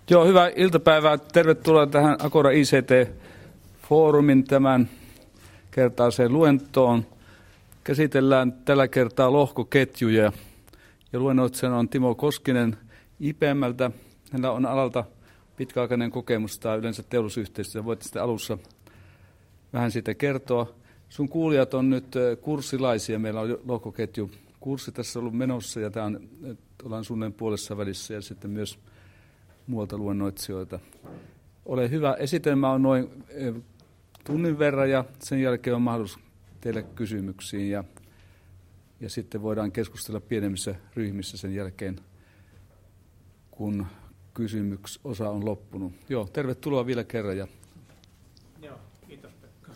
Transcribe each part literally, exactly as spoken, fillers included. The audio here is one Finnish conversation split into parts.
Joo, hyvää iltapäivää. Tervetuloa tähän Agora I C T-foorumin tämän kertaiseen luentoon. Käsitellään tällä kertaa lohkoketjuja. Ja luennoitsijana on Timo Koskinen I B M:ltä. Hänellä on alalta pitkäaikainen kokemus tai yleensä teollisuusyhteistyössä. Voit sitten alussa vähän siitä kertoa. Sun kuulijat on nyt kurssilaisia. Meillä on lohkoketju kurssi tässä ollut menossa ja tämä on, ollaan suunnilleen puolessa välissä ja sitten myös muualta luennoitsijoita. Ole hyvä. Esitelmä on noin tunnin verran ja sen jälkeen on mahdollisuus teille kysymyksiin ja, ja sitten voidaan keskustella pienemmissä ryhmissä sen jälkeen, kun kysymyksosa on loppunut. Joo, tervetuloa vielä kerran. Ja Joo, kiitos Pekka.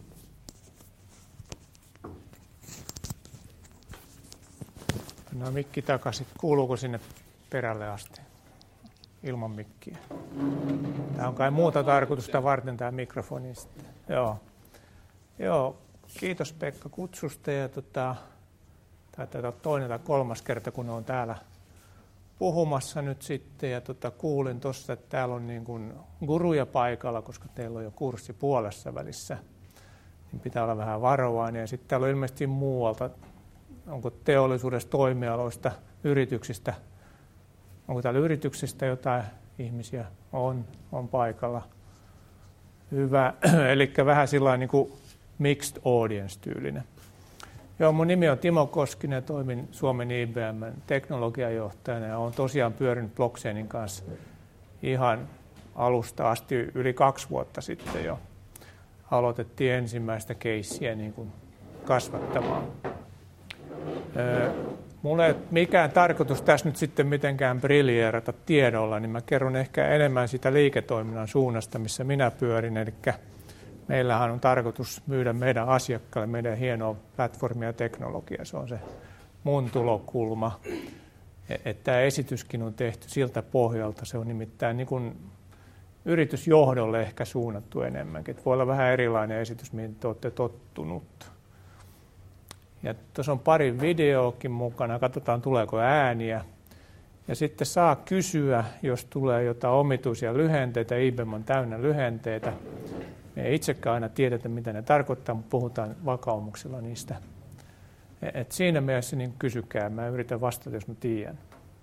No mikki takaisin. Kuuluuko sinne perälle asti? Ilman mikkiä. Tämä on kai muuta tarkoitusta varten tämä mikrofoni. Joo. Joo, kiitos Pekka kutsusta. Ja tota, taitaa toinen tai kolmas kerta, kun olen täällä puhumassa nyt sitten. Ja tota, kuulin tuossa, että täällä on niin kuin guruja paikalla, koska teillä on jo kurssi puolessa välissä. Niin pitää olla vähän varovainen. Ja sitten täällä on ilmeisesti muualta, onko teollisuudesta, toimialoista, yrityksistä. Onko täällä yrityksistä jotain ihmisiä? On, on paikalla. Hyvä. Eli vähän sillain niin kuin mixed audience-tyylinen. Joo, mun nimi on Timo Koskinen, toimin Suomen I B M:n teknologiajohtajana ja olen tosiaan pyörinyt blockchainin kanssa ihan alusta asti yli kaksi vuotta sitten jo. Aloitettiin ensimmäistä keissiä niin kuin kasvattamaan. Öö, Mulla ei ole mikään tarkoitus tässä nyt sitten mitenkään briljeerata tiedolla, niin mä kerron ehkä enemmän sitä liiketoiminnan suunnasta, missä minä pyörin. Eli meillähän on tarkoitus myydä meidän asiakkaille meidän hienoa platformia ja teknologiaa. Se on se mun tulokulma. Että tämä esityskin on tehty siltä pohjalta. Se on nimittäin niin kuin yritysjohdolle ehkä suunnattu enemmänkin. Että voi olla vähän erilainen esitys, mihin te olette tottunut. Ja tuossa on pari videoakin mukana, katsotaan tuleeko ääniä. Ja sitten saa kysyä, jos tulee jotain omituisia lyhenteitä, I B M on täynnä lyhenteitä. Me ei itsekään aina tiedetä, mitä ne tarkoittaa, mutta puhutaan vakaumuksella niistä. Et siinä mielessä niin kysykää, mä yritän vastata, jos mä tiedän.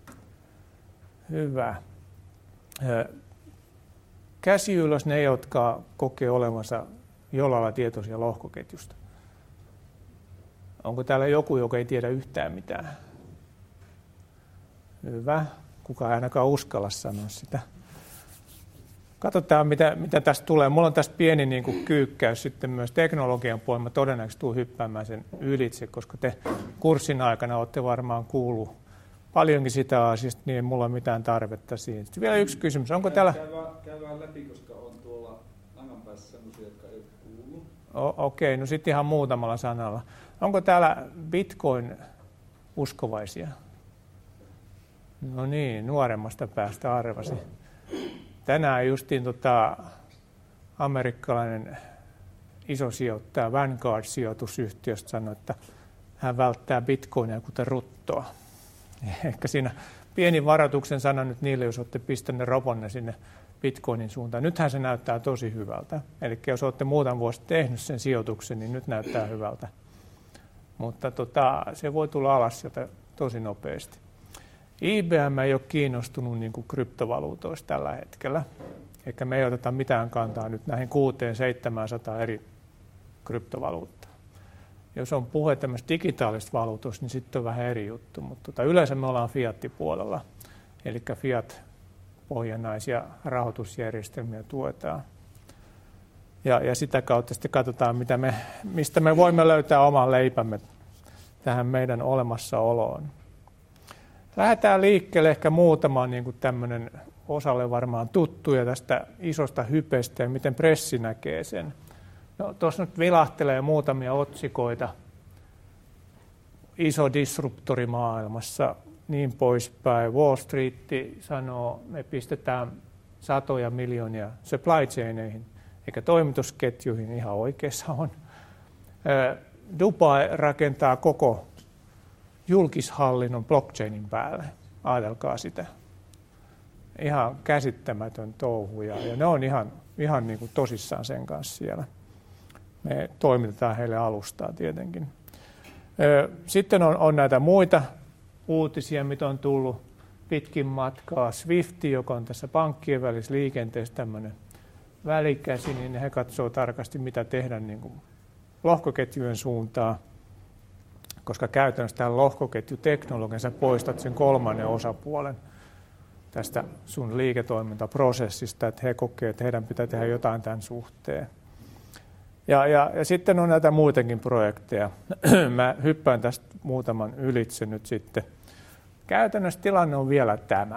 Hyvä. Käsi ylös ne, jotka kokee olevansa jollain lailla tietoisia lohkoketjusta. Onko täällä joku, joka ei tiedä yhtään mitään? Hyvä. Kukaan ei ainakaan uskalla sanoa sitä. Katsotaan, mitä, mitä tästä tulee. Mulla on tästä pieni niin kuin kyykkäys sitten myös teknologian puolella. Mä todennäköisesti tulen hyppäämään sen ylitse, koska te kurssin aikana olette varmaan kuullut paljonkin sitä asiasta, niin ei mulla ole mitään tarvetta siihen. Sitten vielä yksi kysymys. Onko täällä... Käy vähän läpi, koska on tuolla langan päässä sellaisia, jotka ei ole kuullut. Okei, no sitten ihan muutamalla sanalla. Onko täällä Bitcoin-uskovaisia? No niin, nuoremmasta päästä arvasi. Tänään justiin tota, amerikkalainen iso sijoittaja Vanguard-sijoitusyhtiöstä sanoi, että hän välttää Bitcoinia kuten ruttoa. Ehkä siinä pieni varoituksen sana nyt niille, jos olette pistäneet roponne sinne Bitcoinin suuntaan. Nythän se näyttää tosi hyvältä. Eli jos olette muutaman vuosi tehnyt sen sijoituksen, niin nyt näyttää hyvältä. Mutta tota, se voi tulla alas sieltä tosi nopeasti. I B M ei ole kiinnostunut niin kuin kryptovaluutoista tällä hetkellä. Eikä me ei oteta mitään kantaa nyt näihin kuuteen seitsemänsataan eri kryptovaluuttaa. Jos on puhe tämmöistä digitaalista valuutoista, niin sitten on vähän eri juttu. Mutta tota, yleensä me ollaan fiat-puolella. Eli fiat-pohjanaisia rahoitusjärjestelmiä tuetaan. Ja, ja sitä kautta sitten katsotaan, mitä me, mistä me voimme löytää oman leipämme tähän meidän olemassaoloon. Lähdetään liikkeelle ehkä muutama niin kuin tämmöinen osalle varmaan tuttuja tästä isosta hypestä ja miten pressi näkee sen. No, tuossa nyt vilahtelee muutamia otsikoita. Iso disruptori maailmassa, niin poispäin. Wall Street sanoo, me pistetään satoja miljoonia supply chaineihin, eikä toimitusketjuihin, ihan oikeassa on. Dubai rakentaa koko julkishallinnon blockchainin päälle. Ajatelkaa sitä. ihan käsittämätön touhu ja, ja ne on ihan, ihan niin kuin tosissaan sen kanssa siellä. Me toimitetaan heille alustaa tietenkin. Sitten on, on näitä muita uutisia, mitä on tullut pitkin matkaa. Swift, joka on tässä pankkien välissä liikenteessä tämmöinen välikäsi, niin he katsoo tarkasti, mitä tehdä niin kuin lohkoketjujen suuntaan, koska käytännössä tämän lohkoketjuteknologian sä poistat sen kolmannen osapuolen tästä sun liiketoimintaprosessista, että he kokee, että heidän pitää tehdä jotain tämän suhteen. Ja, ja, ja sitten on näitä muitakin projekteja. Mä hyppään tästä muutaman ylitse nyt sitten. Käytännössä tilanne on vielä tämä.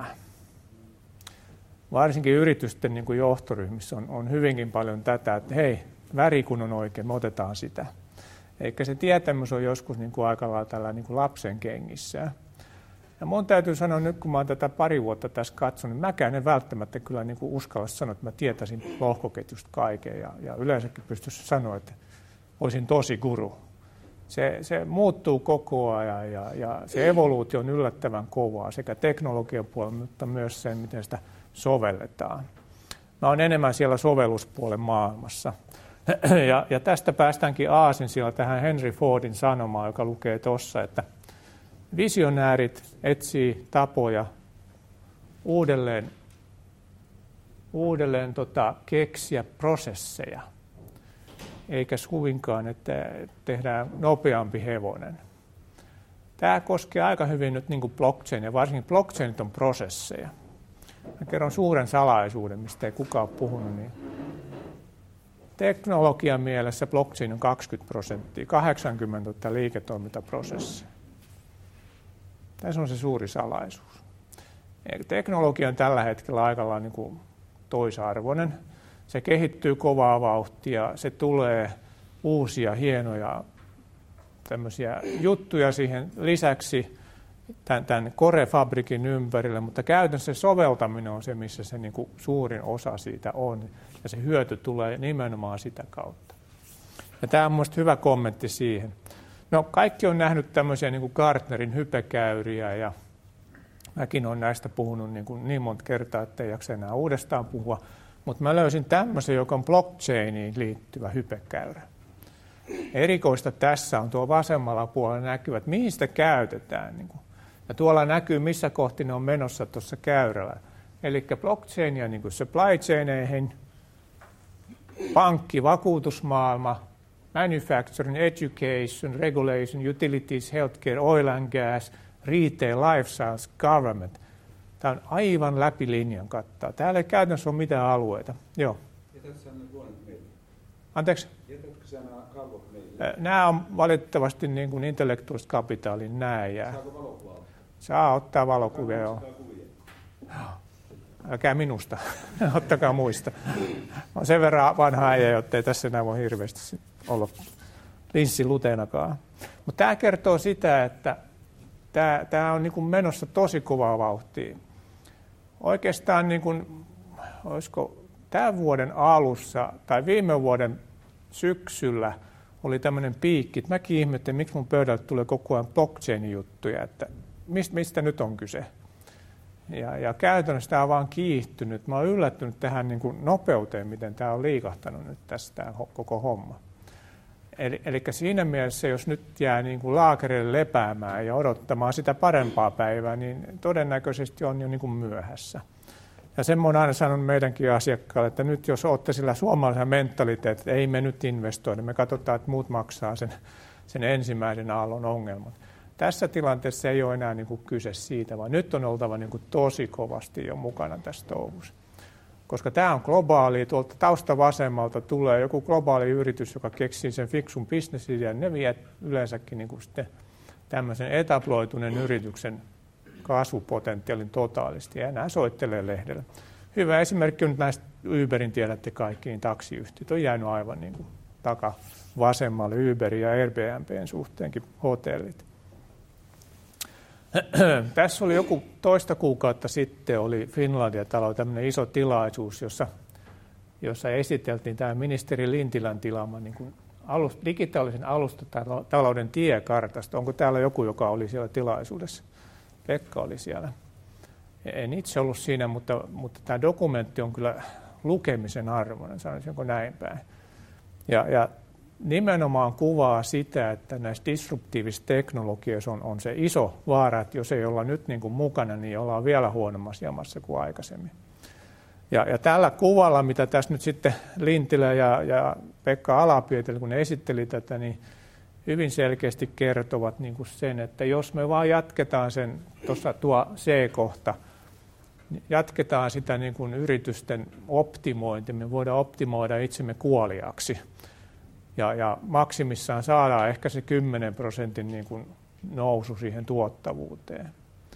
Varsinkin yritysten niin kuin johtoryhmissä on, on hyvinkin paljon tätä, että hei, väri kun on oikein, me otetaan sitä. Eikä se tietämys on joskus niin kuin aika lailla tällä niin kuin lapsen kengissä. Ja mun täytyy sanoa nyt, kun mä oon tätä pari vuotta tässä katsonut, niin mäkään en välttämättä kyllä niin kuin uskalla sanoa, että mä tietäisin lohkoketjusta kaiken ja, ja yleensäkin pystyisin sanoa, että olisin tosi guru. Se, se muuttuu koko ajan ja, ja se evoluutio on yllättävän kovaa sekä teknologian puolella, mutta myös sen, miten sitä sovelletaan. Mä oon enemmän siellä sovelluspuolen maailmassa. Ja, ja tästä päästäänkin aasinsillan tähän Henry Fordin sanomaan, joka lukee tuossa, että visionäärit etsii tapoja uudelleen, uudelleen tota, keksiä prosesseja, eikä suinkaan, että tehdään nopeampi hevonen. Tämä koskee aika hyvin nyt niin kuin blockchainia, varsinkin blockchainit on prosesseja. Mä kerron suuren salaisuuden, mistä ei kukaan ole puhunut. Niin teknologian mielessä blockchain on kaksikymmentä prosenttia, kahdeksankymmentä liiketoimintaprosessia. Tässä on se suuri salaisuus. Teknologia on tällä hetkellä aika lailla niin kuin toisarvoinen. Se kehittyy kovaa vauhtia, se tulee uusia hienoja tämmöisiä juttuja siihen lisäksi tämän, tämän Core-fabrikin ympärille, mutta käytännössä se soveltaminen on se, missä se niin kuin suurin osa siitä on, ja se hyöty tulee nimenomaan sitä kautta. Ja tämä on mielestäni hyvä kommentti siihen. No, kaikki on nähnyt tämmöisiä niin kuin Gartnerin hypekäyriä, ja mäkin olen näistä puhunut niin, kuin niin monta kertaa, että ei jaksa enää uudestaan puhua, mutta mä löysin tämmöisen, joka on blockchainiin liittyvä hypekäyrä. Erikoista tässä on tuo vasemmalla puolella näkyvät, että mihin sitä käytetään. Niin kuin. Ja tuolla näkyy, missä kohti ne on menossa tuossa käyrällä. Eli blockchainia niin kuin supply chaineihin, pankki, vakuutusmaailma, manufacturing, education, regulation, utilities, healthcare, oil and gas, retail, life science, government. Tämä on aivan läpi linjan kattaa. Täällä ei käytännössä ole mitään alueita. Joo. Jätätkö sinä luonnot meille? Anteeksi? Jätätkö sinä nämä kalvot meille? Nämä on valitettavasti niin kuin intellektuaalista kapitaalin nämä jää. Saako valokuvaa? Saa ottaa valokuvia, joo. Älkää minusta, ottakaa muista. Mä sen verran vanha äijä, jotta ei tässä enää voi hirveästi olla linssiluteenakaan. Mutta tämä kertoo sitä, että tämä, tämä on niin kuin menossa tosi kovaa vauhtia. Oikeastaan niin kuin, olisiko tämän vuoden alussa tai viime vuoden syksyllä oli tämmöinen piikki. Mäkin ihmettelin, miksi mun pöydältä tulee koko ajan blockchain-juttuja, että mistä, mistä nyt on kyse. Ja, ja käytännössä tämä on vaan kiihtynyt. Mä oon yllättynyt tähän niin kuin nopeuteen, miten tämä on liikahtanut nyt tässä tämä koko homma. Eli, eli siinä mielessä, jos nyt jää niin kuin laakerille lepäämään ja odottamaan sitä parempaa päivää, niin todennäköisesti on jo niin kuin myöhässä. Ja sen mä oon aina sanonut meidänkin asiakkaalle, että nyt jos olette sillä suomalaisella mentaliteetillä, että ei me nyt investoida, me katsotaan, että muut maksaa sen, sen ensimmäisen aallon ongelman. Tässä tilanteessa ei ole enää niin kuin kyse siitä, vaan nyt on oltava niin kuin tosi kovasti jo mukana tässä touhussa. Koska tämä on globaali, tuolta tausta vasemmalta tulee joku globaali yritys, joka keksii sen fiksun bisnesidean, ne vie yleensäkin niin kuin sitten tämmöisen etabloituneen yrityksen kasvupotentiaalin totaalisti, ja nämä soittelee lehdellä. Hyvä esimerkki on nyt näistä Uberin, tiedätte kaikki, niin taksiyhtiöt on jäänyt aivan niin kuin taka vasemmalle Uberin ja Airbnb:n suhteenkin hotellit. Tässä oli joku toista kuukautta sitten, oli Finlandia-talo tämmöinen iso tilaisuus, jossa, jossa esiteltiin tämä ministeri Lintilän tilaama niin kuin alust, digitaalisen alustatalouden tiekartasta. Onko täällä joku, joka oli siellä tilaisuudessa? Pekka oli siellä. En itse ollut siinä, mutta, mutta tämä dokumentti on kyllä lukemisen arvoinen, sanoisinko näin päin. Ja, ja nimenomaan kuvaa sitä, että näissä disruptiivisissa teknologioissa on, on se iso vaara, että jos ei olla nyt niin kuin mukana, niin ollaan vielä huonommassa jamassa kuin aikaisemmin. Ja, ja tällä kuvalla, mitä tässä nyt sitten Lintilä ja, ja Pekka Ala-Pietilä, kun ne esitteli tätä, niin hyvin selkeästi kertovat niin kuin sen, että jos me vaan jatketaan sen, tuossa tuo C-kohta, jatketaan sitä niin kuin yritysten optimointia, me voidaan optimoida itsemme kuoliaksi. Ja, ja maksimissaan saadaan ehkä se kymmenen prosentin niin kuin nousu siihen tuottavuuteen.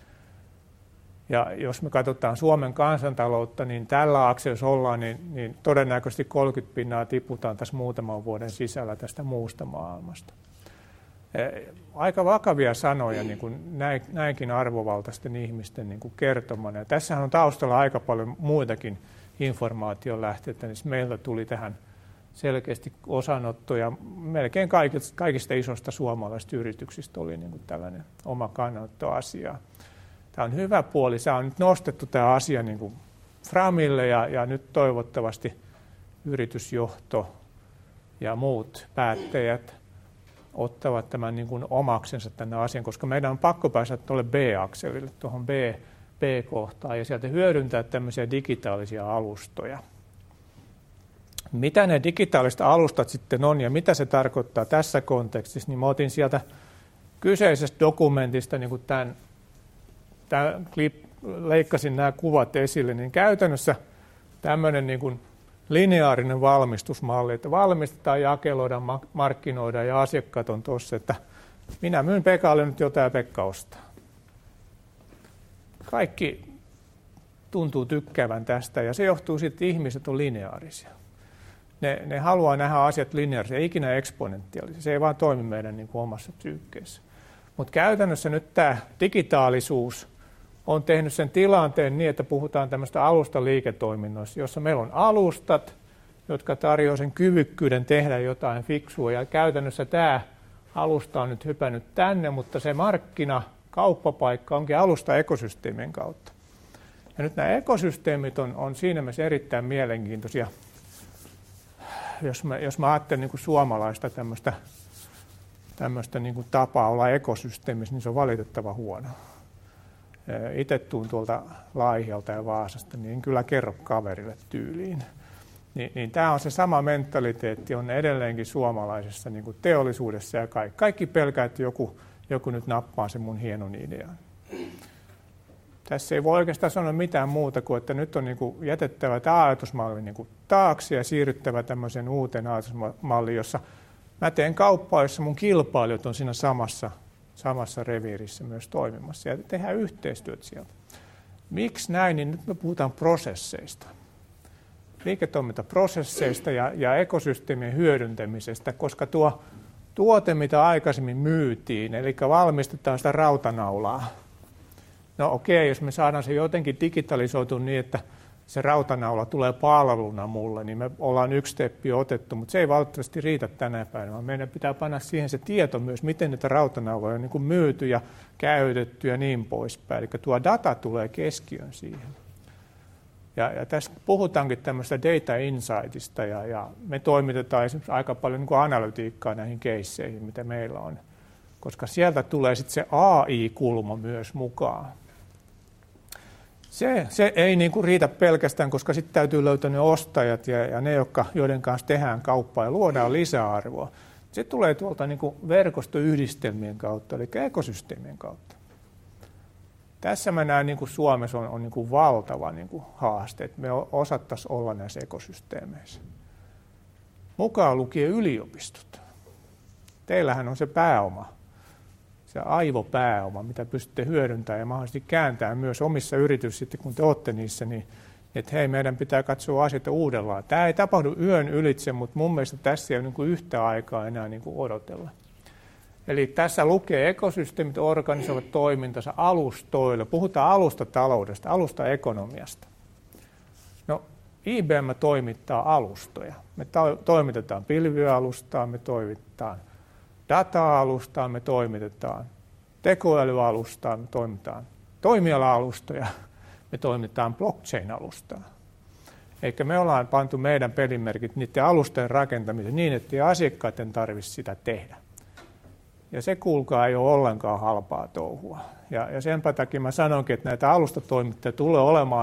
Ja jos me katsotaan Suomen kansantaloutta, niin tällä akselissa ollaan, niin, niin todennäköisesti kolmekymmentä pinnaa tiputaan tässä muutaman vuoden sisällä tästä muusta maailmasta. Aika vakavia sanoja niin kuin näinkin arvovaltaisten ihmisten niin kuin kertomana. Ja tässähän on taustalla aika paljon muitakin informaation lähteitä, niin meiltä tuli tähän selkeästi osanottoja. Melkein kaikista, kaikista isosta suomalaisista yrityksistä oli niin kuin tällainen oma kannanottoasia. Tämä on hyvä puoli. Tämä on nyt nostettu tämä asia niin kuin framille ja, ja nyt toivottavasti yritysjohto ja muut päättäjät ottavat tämän niin kuin omaksensa tänne asian, koska meidän on pakko päästä tuolle B-akselille, tuohon B, B-kohtaan ja sieltä hyödyntää tämmöisiä digitaalisia alustoja. Mitä ne digitaaliset alustat sitten on ja mitä se tarkoittaa tässä kontekstissa, niin mä otin sieltä kyseisestä dokumentista niin kuin tämän, tämän klip, leikkasin nämä kuvat esille, niin käytännössä tämmöinen niin kuin lineaarinen valmistusmalli, että valmistetaan, jakeloidaan, markkinoidaan ja asiakkaat on tuossa, että minä myyn Pekalle nyt jotain ja Pekka ostaa. Kaikki tuntuu tykkäävän tästä ja se johtuu siitä, että ihmiset on lineaarisia. Ne, ne haluaa nähdä asiat lineaarisia, ei ikinä eksponentiaalisia. Se ei vaan toimi meidän niin kuin omassa psyykkeessä. Mutta käytännössä nyt tämä digitaalisuus on tehnyt sen tilanteen niin, että puhutaan tämmöistä alustaliiketoiminnoista, jossa meillä on alustat, jotka tarjoavat sen kyvykkyyden tehdä jotain fiksua. Ja käytännössä tämä alusta on nyt hypännyt tänne, mutta se markkina, kauppapaikka onkin alusta-ekosysteemien kautta. Ja nyt nämä ekosysteemit on, on siinä mielessä erittäin mielenkiintoisia. Jos mä, jos mä ajattelen niin kuin suomalaista tämmöistä, tämmöistä niin kuin tapaa olla ekosysteemissä, niin se on valitettava huono. Itse tuun tuolta Laihialta ja Vaasasta, niin en kyllä kerro kaverille tyyliin. Ni, niin tämä on se sama mentaliteetti, on edelleenkin suomalaisessa niin kuin teollisuudessa ja kaikki. Kaikki pelkää, että joku, joku nyt nappaa sen mun hienon idean. Tässä ei voi oikeastaan sanoa mitään muuta kuin, että nyt on niin kuin jätettävä tämä ajatusmalli niin kuin taakse ja siirryttävä tämmöiseen uuteen ajatusmalliin, jossa mä teen kauppaa, jossa mun kilpailijat on siinä samassa, samassa reviirissä myös toimimassa ja tehdään yhteistyötä sieltä. Miksi näin? Niin nyt me puhutaan prosesseista. Liiketoimintaprosesseista ja, ja ekosysteemien hyödyntämisestä, koska tuo tuote, mitä aikaisemmin myytiin, eli valmistetaan sitä rautanaulaa. No okei, jos me saadaan se jotenkin digitalisoitu niin, että se rautanaula tulee palveluna mulle, niin me ollaan yksi steppi otettu, mutta se ei valitettavasti riitä tänä päivänä, vaan meidän pitää panna siihen se tieto myös, miten niitä rautanauloja on niin kuin myyty ja käytetty ja niin poispäin. Eli tuo data tulee keskiön siihen. Ja, ja tässä puhutaankin tämmöistä data insightista, ja, ja me toimitetaan esimerkiksi aika paljon niin kuin analytiikkaa näihin keisseihin, mitä meillä on, koska sieltä tulee sitten se A I-kulma myös mukaan. Se, se ei niin kuin riitä pelkästään, koska sitten täytyy löytää ne ostajat ja, ja ne, jotka, joiden kanssa tehdään kauppaa ja luodaan lisäarvoa. Se tulee tuolta niin kuin verkostoyhdistelmien kautta, eli ekosysteemien kautta. Tässä mä näen, niin kuin Suomessa on, on niin kuin valtava niin kuin haaste, että me osattaisiin olla näissä ekosysteemeissä. Mukaan lukien yliopistot. Teillähän on se pääoma. Se aivopääoma, mitä pystytte hyödyntämään ja mahdollisesti kääntämään myös omissa yrityksissä, kun te olette niissä, niin että hei, meidän pitää katsoa asioita uudellaan. Tämä ei tapahdu yön ylitse, mutta mun mielestä tässä ei ole niin kuin yhtä aikaa enää niin kuin odotella. Eli tässä lukee ekosysteemit organisoivat toimintansa alustoilla. Puhutaan alustataloudesta, alustaekonomiasta. No, I B M toimittaa alustoja. Me to- toimitetaan pilvialustaa, me toimitetaan data-alustaa, me toimitetaan tekoälyalustaa, me toimitetaan toimiala-alustoja. me toimitaan blockchain-alustaa. Eikä me ollaan pantu meidän pelimerkit niiden alustojen rakentamiseen niin, että asiakkaiden tarvitsisi sitä tehdä. Ja se kuulkaa ei ole ollenkaan halpaa touhua. Ja, ja senpä takia mä sanonkin, että näitä alustatoimittajia tulee olemaan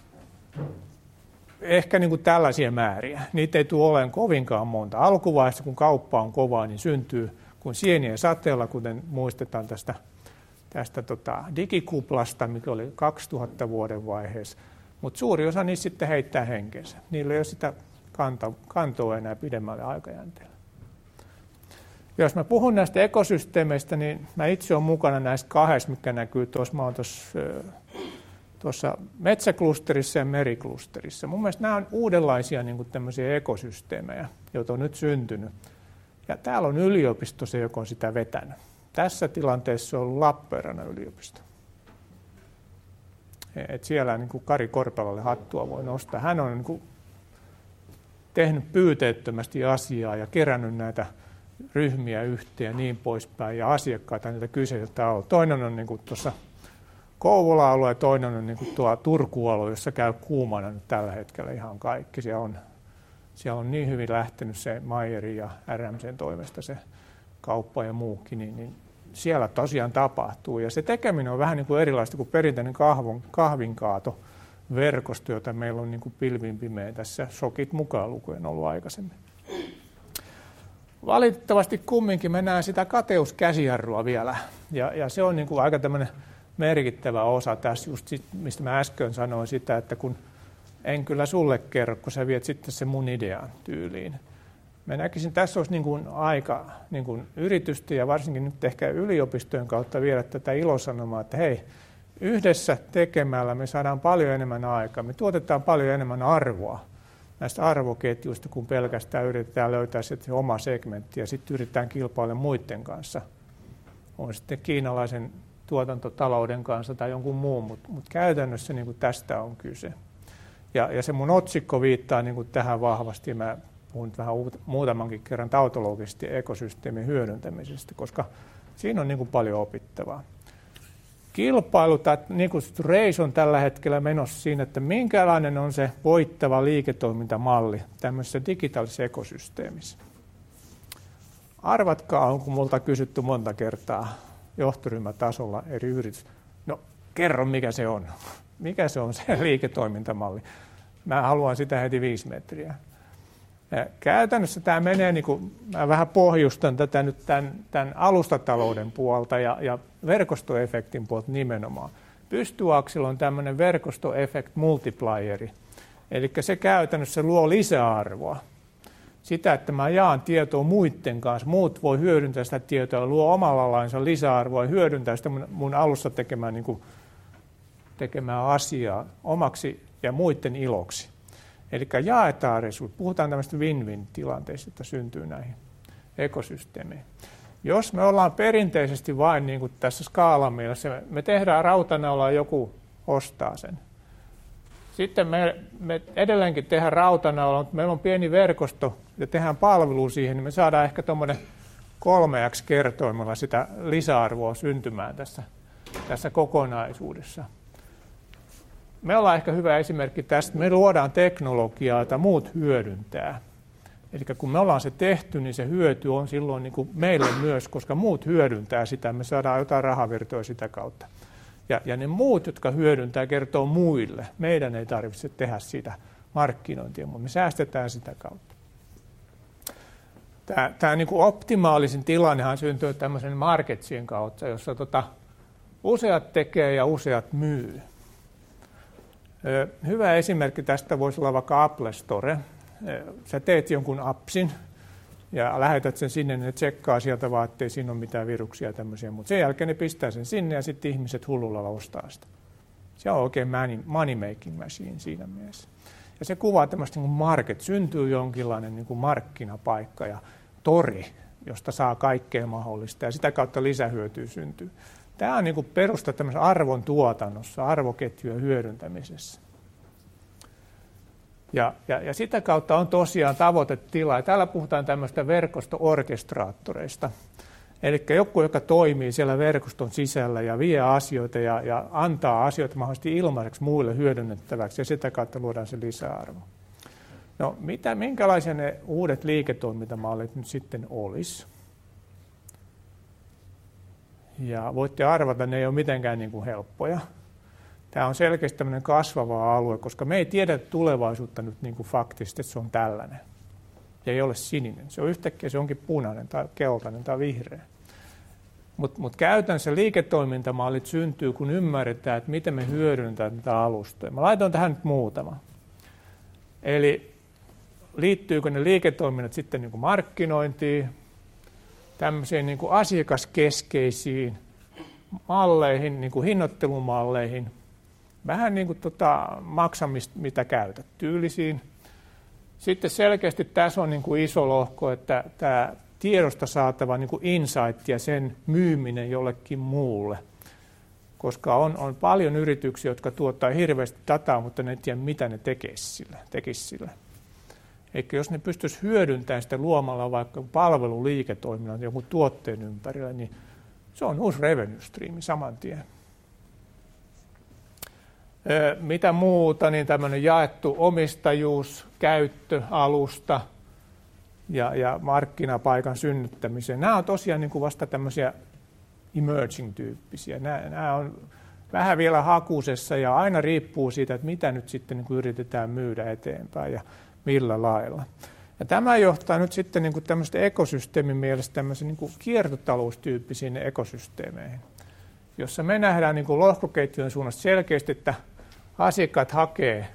ehkä niin kuin tällaisia määriä. Niitä ei tule olemaan kovinkaan monta. Alkuvaiheessa, kun kauppa on kovaa, niin syntyy kuin sienien sateella, kuten muistetaan tästä, tästä tota digikuplasta, mikä oli kaksituhatta vuoden vaiheessa. Mutta suuri osa niistä sitten heittää henkensä. Niillä ei ole sitä kantoa enää pidemmälle aikajänteellä. Jos mä puhun näistä ekosysteemeistä, niin mä itse olen mukana näistä kahdessa, mikä näkyy tuossa. Mä oon tuossa metsäklusterissa ja meriklusterissa. Mun mielestä nämä on uudenlaisia niin kuin tämmöisiä ekosysteemejä, joita on nyt syntynyt. Ja täällä on yliopisto se, joka on sitä vetänyt. Tässä tilanteessa on ollut Lappeenrannan yliopisto. Et siellä niin kuin Kari Korpelalle hattua voi nostaa. Hän on niin kuin tehnyt pyyteettömästi asiaa ja kerännyt näitä ryhmiä yhteen ja niin poispäin, ja asiakkaita niitä kyseisiltä on. Toinen on niin kuin tuossa Kouvola-alue ja toinen on niin kuin tuo Turku-alue, jossa käy kuumana nyt tällä hetkellä ihan kaikki. Siellä on, siellä on niin hyvin lähtenyt se Meyerin ja R M C:n toimesta se kauppa ja muukin, niin, niin siellä tosiaan tapahtuu. Ja se tekeminen on vähän niin kuin erilaista kuin perinteinen kahvon, kahvinkaato verkosto, jota meillä on niin kuin pilvin pimeä tässä, shokit mukaan lukuen ollut aikaisemmin. Valitettavasti kumminkin me näen sitä kateuskäsijarrua vielä, ja, ja se on niin kuin aika tämmöinen merkittävä osa tässä, just sit, mistä mä äsken sanoin sitä, että kun en kyllä sulle kerro, kun sä viet sitten se mun idean tyyliin. Mä näkisin, tässä olisi niin kuin aika niin kuin yritystä ja varsinkin nyt ehkä yliopistojen kautta viedä tätä ilosanomaa, että hei, yhdessä tekemällä me saadaan paljon enemmän aikaa, me tuotetaan paljon enemmän arvoa näistä arvoketjuista, kun pelkästään yritetään löytää se oma segmentti ja sitten yritetään kilpailla muiden kanssa. On sitten kiinalaisen tuotantotalouden kanssa tai jonkun muun, mutta mut käytännössä niin kuin tästä on kyse. Ja, ja se mun otsikko viittaa niin kuin tähän vahvasti. Mä puhun vähän muutamankin kerran tautologisesti ekosysteemin hyödyntämisestä, koska siinä on niin kuin paljon opittavaa. Kilpailu tai niin kutsuttu race on tällä hetkellä menossa siinä, että minkälainen on se voittava liiketoimintamalli tämmöisessä digitaalisessa ekosysteemissä. Arvatkaa, onko multa kysytty monta kertaa johtoryhmätasolla eri yritys. No, kerro mikä se on. Mikä se on se liiketoimintamalli? Mä haluan sitä heti viisi metriä. Ja käytännössä tämä menee, niin kuin, mä vähän pohjustan tätä nyt tämän, tämän alustatalouden puolta ja, ja verkostoefektin puolta nimenomaan. Pystyaksilla on tämmöinen verkostoeffekt multiplieri, eli se käytännössä luo lisäarvoa. Sitä, että mä jaan tietoa muiden kanssa, muut voi hyödyntää sitä tietoa, luo omalla lainsa lisäarvoa ja hyödyntää sitä mun, mun alussa tekemään, niin kuin, tekemään asiaa omaksi ja muiden iloksi. Eli jaetaan resurssit. Puhutaan tämmöistä win-win-tilanteista, että syntyy näihin ekosysteemeihin. Jos me ollaan perinteisesti vain niin kuin tässä skaalamielessä, me tehdään rautanaulaa, joku ostaa sen. Sitten me, me edelleenkin tehdään rautanaulaa, mutta meillä on pieni verkosto ja tehdään palvelu siihen, niin me saadaan ehkä tuommoinen kolmeaksi kertoimella sitä lisäarvoa syntymään tässä, tässä kokonaisuudessa. Me ollaan ehkä hyvä esimerkki tästä. Me luodaan teknologiaa, jota muut hyödyntää. Eli kun me ollaan se tehty, niin se hyöty on silloin niin kuin meille myös, koska muut hyödyntää sitä. Me saadaan jotain rahavirtoja sitä kautta. Ja, ja ne muut, jotka hyödyntää, kertoo muille. Meidän ei tarvitse tehdä sitä markkinointia, mutta me säästetään sitä kautta. Tämä, tämä niin kuin optimaalisin tilannehan syntyy tämmöisen marketsien kautta, jossa tota, useat tekee ja useat myy. Hyvä esimerkki tästä voisi olla vaikka Apple Store. Sä teet jonkun appsin ja lähetät sen sinne, niin ne tsekkaa sieltä vaan, ettei siinä ole mitään viruksia ja tämmöisiä, mutta sen jälkeen ne pistää sen sinne ja sitten ihmiset hullulla ostaa sitä. Se on oikein money making machine siinä mielessä. Ja se kuvaa tämmöistä niin kuin market, syntyy jonkinlainen niin kuin markkinapaikka ja tori, josta saa kaikkea mahdollista ja sitä kautta lisähyötyä syntyy. Tämä on niin kuin perusta tämmöisessä arvon tuotannossa, arvoketjujen hyödyntämisessä. Ja, ja, ja sitä kautta on tosiaan tavoitetila. Ja täällä puhutaan tämmöistä verkosto-orkestraattoreista. Eli joku, joka toimii siellä verkoston sisällä ja vie asioita ja, ja antaa asioita mahdollisesti ilmaiseksi muille hyödynnettäväksi ja sitä kautta luodaan se lisäarvo. No, mitä, minkälaisia ne uudet liiketoimintamallit nyt sitten olisi? Ja voitte arvata, että ne ei ole mitenkään niin kuin helppoja. Tämä on selkeästi tämmöinen kasvava alue, koska me ei tiedä tulevaisuutta nyt niin kuin faktisesti, että se on tällainen. Ja ei ole sininen. Se on yhtäkkiä, se onkin punainen tai keltainen tai vihreä. Mutta mut käytännössä liiketoimintamallit syntyy, kun ymmärretään, että miten me hyödynnetään tätä alustoja. Mä laitan tähän nyt muutama. Eli liittyykö ne liiketoiminnat sitten niin kuin markkinointiin, tämmöisiin niin kuin asiakaskeskeisiin malleihin, niin kuin hinnoittelumalleihin, vähän niin kuin tota maksamista, mitä käytät, tyylisiin. Sitten selkeästi tässä on niin kuin iso lohko, että tämä tiedosta saatava niin kuin insight ja sen myyminen jollekin muulle. Koska on, on paljon yrityksiä, jotka tuottaa hirveästi dataa, mutta ne ei tiedä, mitä ne tekisi sillä. Tekisi sillä. Eikä jos ne pystyisi hyödyntämään sitä luomalla vaikka palveluliiketoiminnan jonkun tuotteen ympärillä, niin se on uusi revenue streami saman tien. Mitä muuta, niin tämmöinen jaettu omistajuus, käyttö, alusta ja, ja markkinapaikan synnyttämiseen. Nämä on tosiaan niin kuin vasta tämmöisiä emerging-tyyppisiä. Nämä, nämä on vähän vielä hakusessa ja aina riippuu siitä, että mitä nyt sitten niin kuin yritetään myydä eteenpäin ja millä lailla. Ja tämä johtaa nyt sitten niin kuin tämmöistä ekosysteemin mielestä tämmöisiin niin kuin kiertotaloustyyppisiin ekosysteemeihin, jossa me nähdään niin kuin lohkoketjujen suunnasta selkeästi, että asiakkaat hakee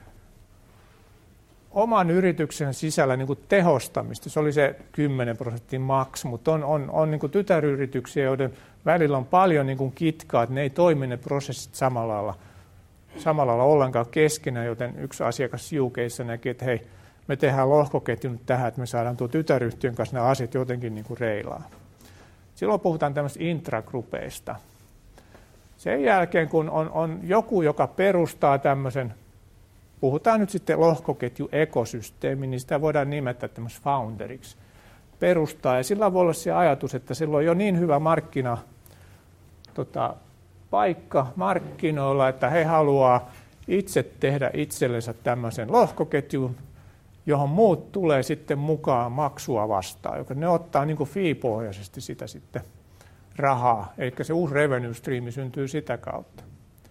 oman yrityksen sisällä niin kuin tehostamista. Se oli se kymmenen prosentin maks, mutta on, on, on niin kuin tytäryrityksiä, joiden välillä on paljon niin kuin kitkaa, että ne ei toimi ne prosessit samalla lailla, samalla lailla ollenkaan keskenään, joten yksi asiakas U K:ssa näki, että hei, me tehdään lohkoketju nyt tähän, että me saadaan tuo tytäryhtiön kanssa nämä asiat jotenkin niin kuin reilaa. Silloin puhutaan tämmöistä intragrupeista. Sen jälkeen, kun on, on joku, joka perustaa tämmöisen, puhutaan nyt sitten lohkoketju-ekosysteemi, niin sitä voidaan nimetä tämmöisen founderiksi. Perustaa, ja sillä voi olla se ajatus, että sillä on jo niin hyvä markkina, tota, paikka markkinoilla, että he haluaa itse tehdä itsellensä tämmöisen lohkoketjun, johon muut tulee sitten mukaan maksua vastaan, joka ne ottaa niin kuin fee-pohjaisesti sitä sitten rahaa, eli se uusi revenue streami syntyy sitä kautta.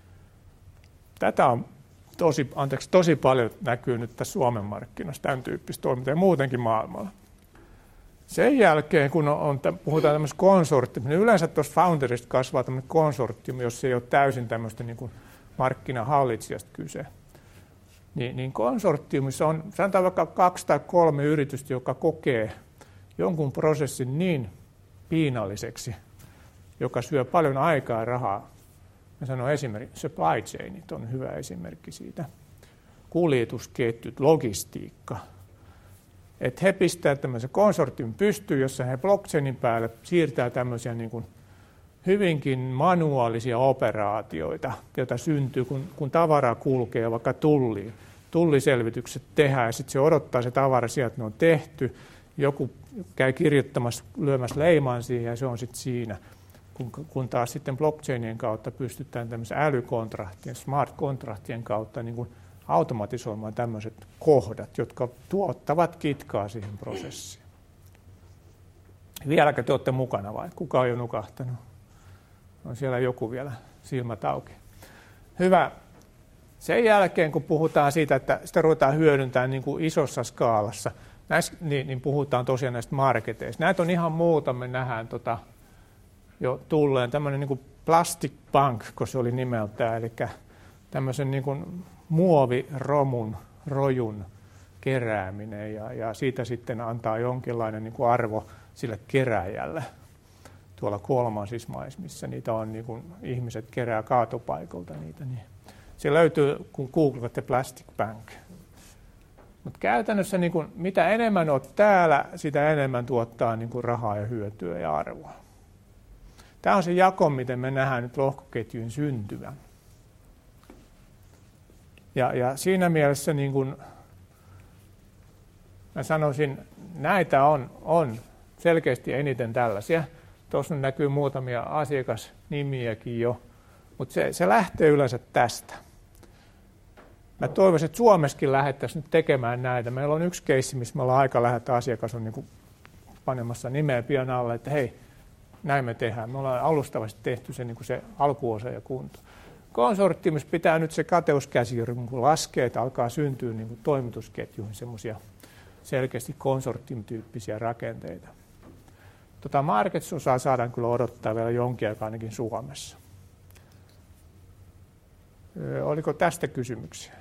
Tätä on tosi, anteeksi, tosi paljon näkyy nyt tässä Suomen markkinassa, tämän tyyppistä toimintaa ja muutenkin maailmalla. Sen jälkeen, kun on, on, puhutaan tämmöistä konsortiumista, niin yleensä tuossa founderista kasvaa tämmöinen konsortiumi, jos ei ole täysin tämmöistä niin kuin markkinahallitsijasta kyse. Niin, niin konsortiumissa on, sanotaan vaikka kaksi tai kolme yritystä, joka kokee jonkun prosessin niin piinalliseksi, joka syö paljon aikaa ja rahaa. Mä sanon esimerkiksi supply chainit on hyvä esimerkki siitä. Kuljetusketjut, logistiikka. Että he pistää tämmöisen konsortin pystyyn, jossa he blockchainin päälle siirtää tämmöisiä niin kuin hyvinkin manuaalisia operaatioita, joita syntyy, kun, kun tavara kulkee vaikka tulliin. Tulliselvitykset tehdään ja sitten se odottaa se tavara sieltä, ne on tehty. Joku käy kirjoittamassa, lyömässä leimaan siihen ja se on sitten siinä. Kun, kun taas sitten blockchainien kautta pystytään tämmöisen älykontrahtien, smart-kontrahtien kautta niin kuin automatisoimaan tämmöiset kohdat, jotka tuottavat kitkaa siihen prosessiin. Vieläkö te olette mukana vai? Kuka on jo nukahtanut? On siellä joku vielä silmät auki. Hyvä. Sen jälkeen, kun puhutaan siitä, että sitä ruvetaan hyödyntämään niin kuin isossa skaalassa, näissä, niin, niin puhutaan tosiaan näistä marketeista. Näitä on ihan muuta, me nähdään tota, jo tulleen. Tämmöinen niin kuin plastic bank, kun se oli nimeltään, eli tämmöisen niin kuin muoviromun, rojun kerääminen, ja, ja siitä sitten antaa jonkinlainen niin kuin arvo sille kerääjälle. Tuolla kolmansissa maissa, missä niitä on, niin kun ihmiset kerää kaatopaikalta niitä. Niin se löytyy, kun googlatte Plastic Bank. Mutta käytännössä niin kun, mitä enemmän olet täällä, sitä enemmän tuottaa niin kun rahaa ja hyötyä ja arvoa. Tämä on se jako, miten me nähdään nyt lohkoketjujen syntyvän. Ja, ja siinä mielessä niin kun, mä sanoisin, näitä on, on selkeästi eniten tällaisia. Tuossa näkyy muutamia asiakasnimiäkin jo, mutta se, se lähtee yleensä tästä. Mä toivoisin, että Suomessakin lähdettäisiin nyt tekemään näitä. Meillä on yksi keissi, missä me ollaan aika läheltä asiakas on niin kuin panemassa nimeä pian alle, että hei, näin me tehdään. Me ollaan alustavasti tehty se, niin kuin se alkuosa ja kunto. Konsortiumissa pitää nyt se kateuskäsikirja niin laskea, että alkaa syntyä niin kuin toimitusketjuihin semmoisia selkeästi konsortium-tyyppisiä rakenteita. Tota markets-osaa saadaan kyllä odottaa vielä jonkin aikaa ainakin Suomessa. Öö, oliko tästä kysymyksiä?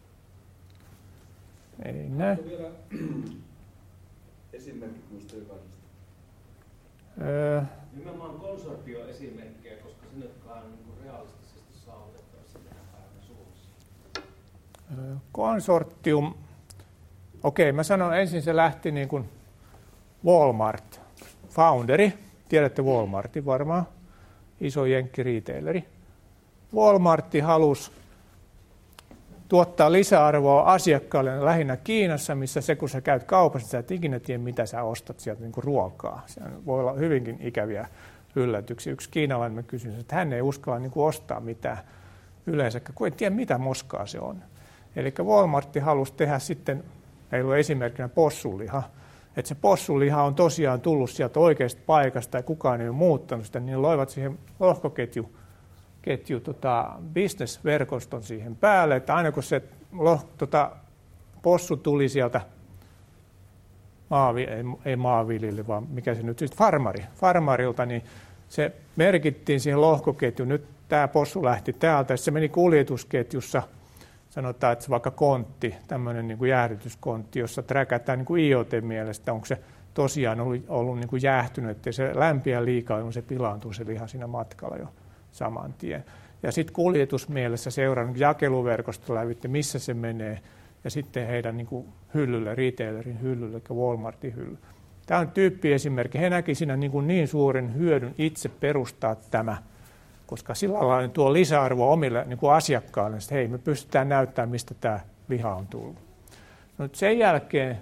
Ei näe. Vielä esimerkit muista jokaisesta. Öö, Nimenomaan konsortioesimerkkejä, koska se nyt on niin realistisesti saavutettavissa tänä päivänä Suomessa. öö, konsortium. Okei, mä sanon ensin se lähti niin kuin Walmart, founderi, tiedätte Walmartin varmaan, iso jenkki-retaileri. Walmartti halusi tuottaa lisäarvoa asiakkaalle lähinnä Kiinassa, missä se kun sä käyt kaupassa, sä et ikinä tiedä mitä sä ostat sieltä niin kuin ruokaa. Se voi olla hyvinkin ikäviä yllätyksiä. Yksi kiinalainen mä kysyin, että hän ei uskalla niin kuin ostaa mitään yleensäkään, kun ei tiedä mitä moskaa se on. Eli Walmartti halusi tehdä sitten, meillä on esimerkkinä possuliha, että se possuliha on tosiaan tullut sieltä oikeasta paikasta ja kukaan ei ole muuttanut sitä, niin loivat siihen lohkoketju ketju, tota, business-verkoston siihen päälle, että aina kun se loh, tota, possu tuli sieltä maavi, ei, ei maanviljely, vaan mikä se nyt siis farmari, farmarilta, niin se merkittiin siihen lohkoketjuun. Nyt tämä possu lähti täältä, se meni kuljetusketjussa, sanotaan, että se vaikka kontti, tämmöinen niin kuin jäähdytyskontti, jossa träkätään niin kuin I O T-mielestä, onko se tosiaan ollut, ollut niin kuin jäähtynyt, ettei se lämpiä liikaa, jolloin se pilaantuu se liha siinä matkalla jo saman tien. Ja sitten kuljetusmielessä seuraan jakeluverkosto lävitse, missä se menee, ja sitten heidän niin kuin hyllylle, retailerin hyllylle, eli Walmartin hyllylle. Tämä on tyyppiesimerkki. He näki siinä niin, kuin niin suuren hyödyn itse perustaa tämä, koska sillä lailla tuo lisäarvo omille niin kuin asiakkaille, että hei, me pystytään näyttämään, mistä tämä liha on tullut. No, sen jälkeen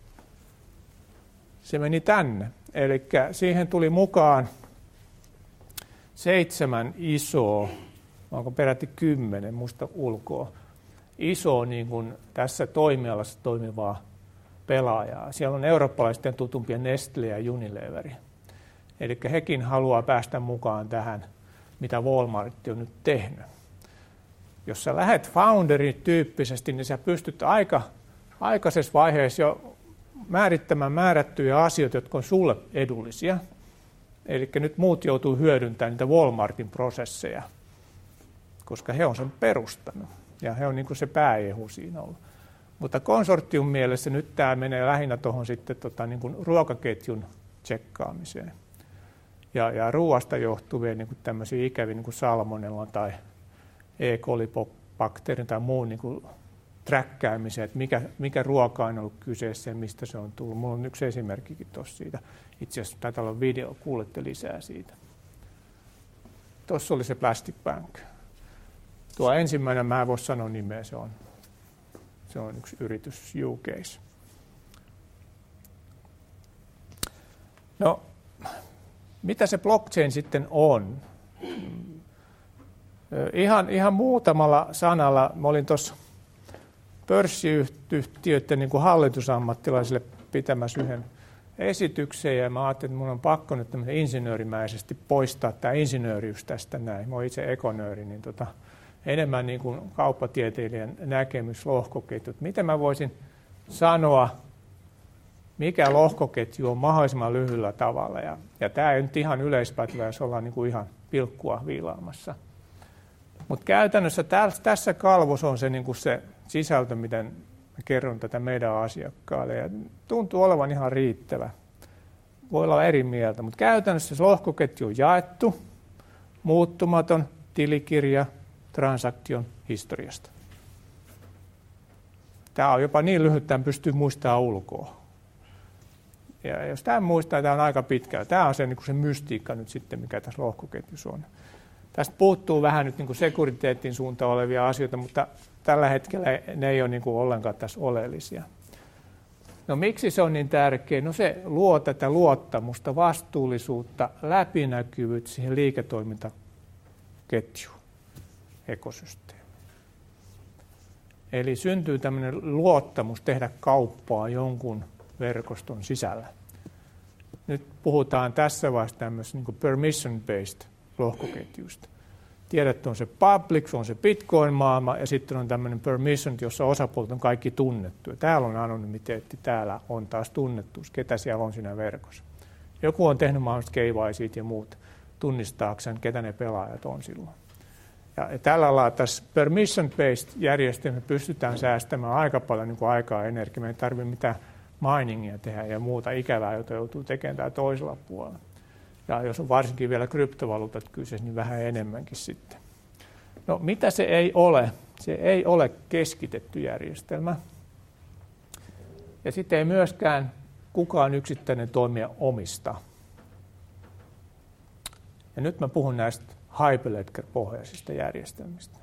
se meni tänne. Eli siihen tuli mukaan seitsemän isoa, onko peräti kymmenen musta ulkoa, isoa niin kuin tässä toimialassa toimivaa pelaajaa. Siellä on eurooppalaisten tutumpia Nestle ja Unilever. Eli hekin haluaa päästä mukaan tähän, mitä Walmart on nyt tehnyt. Jos sä lähdet founderin tyyppisesti, niin sä pystyt aika aikaisessa vaiheessa jo määrittämään määrättyjä asioita, jotka on sulle edullisia. Eli nyt muut joutuu hyödyntämään niitä Walmartin prosesseja, koska he on sen perustanut ja he on niin kuin se pääehu siinä ollut. Mutta konsortium mielessä nyt tämä menee lähinnä tuohon sitten tota, niin kuin ruokaketjun tsekkaamiseen. Ja, ja ruoasta johtuvia niin kuin tämmöisiä ikäviä niin kuin salmonella tai E. coli-bakteerin tai muun niin kuin träkkäämiseen, että mikä, mikä ruoka on ollut kyseessä ja mistä se on tullut. Mulla on yksi esimerkkikin tuossa siitä. Itse asiassa taitaa olla video, kuulette lisää siitä. Tuossa oli se Plastic Bank. Tuo ensimmäinen, mä en voi sanoa nimeä, se on, se on yksi yritys U K:ssä. No, mitä se blockchain sitten on? Ihan, ihan muutamalla sanalla, mä olin tuossa pörssiyhtiöiden niin kuin hallitusammattilaisille pitämässä yhden esityksen, ja mä ajattelin, että mun on pakko nyt insinöörimäisesti poistaa tämä insinööriys tästä näin. Mä oon itse ekonööri, niin tota, enemmän niin kuin kauppatieteilijän näkemys lohkoketjut. Miten mä voisin sanoa, mikä lohkoketju on mahdollisimman lyhyellä tavalla. Ja, ja tämä ei nyt ihan yleispätevä, jos ollaan niin kuin ihan pilkkua viilaamassa. Mutta käytännössä täs, tässä kalvossa on se, niin kuin se sisältö, miten mä kerron tätä meidän asiakkaalle. Ja tuntuu olevan ihan riittävä. Voi olla eri mieltä, mutta käytännössä se lohkoketju on jaettu, muuttumaton tilikirja transaktion historiasta. Tämä on jopa niin lyhyt, että tämän pystyy muistamaan ulkoa. Ja jos tämän muistaa, tämä on aika pitkä. Tämä on se, niin kuin se mystiikka nyt sitten, mikä tässä lohkoketjussa on. Tästä puuttuu vähän nyt niin kuin sekuriteetin suuntaan olevia asioita, mutta tällä hetkellä ne ei ole niin kuin ollenkaan tässä oleellisia. No miksi se on niin tärkeä? No se luo tätä luottamusta, vastuullisuutta, läpinäkyvyyttä siihen liiketoimintaketjuun, ekosysteemiin. Eli syntyy tämmöinen luottamus tehdä kauppaa jonkun verkoston sisällä. Nyt puhutaan tässä vaiheessa tämmöistä niin permission-based lohkoketjuista. Tiedätte, on se public, on se Bitcoin-maailma ja sitten on tämmöinen permission, jossa osapuolet on kaikki tunnettu. Ja täällä on anonymiteetti, täällä on taas tunnettuus, ketä siellä on siinä verkossa. Joku on tehnyt mahdollisesti K Y C:t ja muut tunnistaakseen, ketä ne pelaajat on silloin. Ja, ja tällä lailla tässä permission-based järjestelmä pystytään säästämään aika paljon niin kuin aikaa ja energiaa. Me ei tarvitse mitään miningia tehdä ja muuta ikävää, jota joutuu tekemään täällä toisella puolella. Ja jos on varsinkin vielä kryptovaluutat kyseessä, niin vähän enemmänkin sitten. No mitä se ei ole? Se ei ole keskitetty järjestelmä. Ja sitten ei myöskään kukaan yksittäinen toimija omista. Ja nyt mä puhun näistä Hyperledger-pohjaisista järjestelmistä.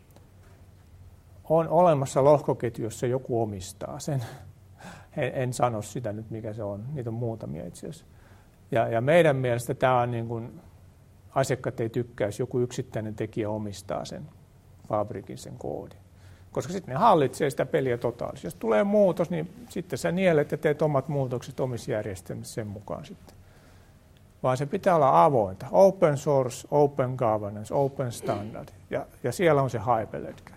On olemassa lohkoketju, jossa joku omistaa sen. En, en sano sitä nyt, mikä se on. Niitä on muutamia itse asiassa. Ja, ja meidän mielestä tämä on niin kuin, asiakkaat ei tykkää, jos joku yksittäinen tekijä omistaa sen fabrikin, sen koodin. Koska sitten ne hallitsee sitä peliä totaalisesti. Jos tulee muutos, niin sitten sä nielet ja teet omat muutokset omissa järjestelmissä sen mukaan sitten. Vaan se pitää olla avointa. Open source, open governance, open standard. Ja, ja siellä on se Hyperledger.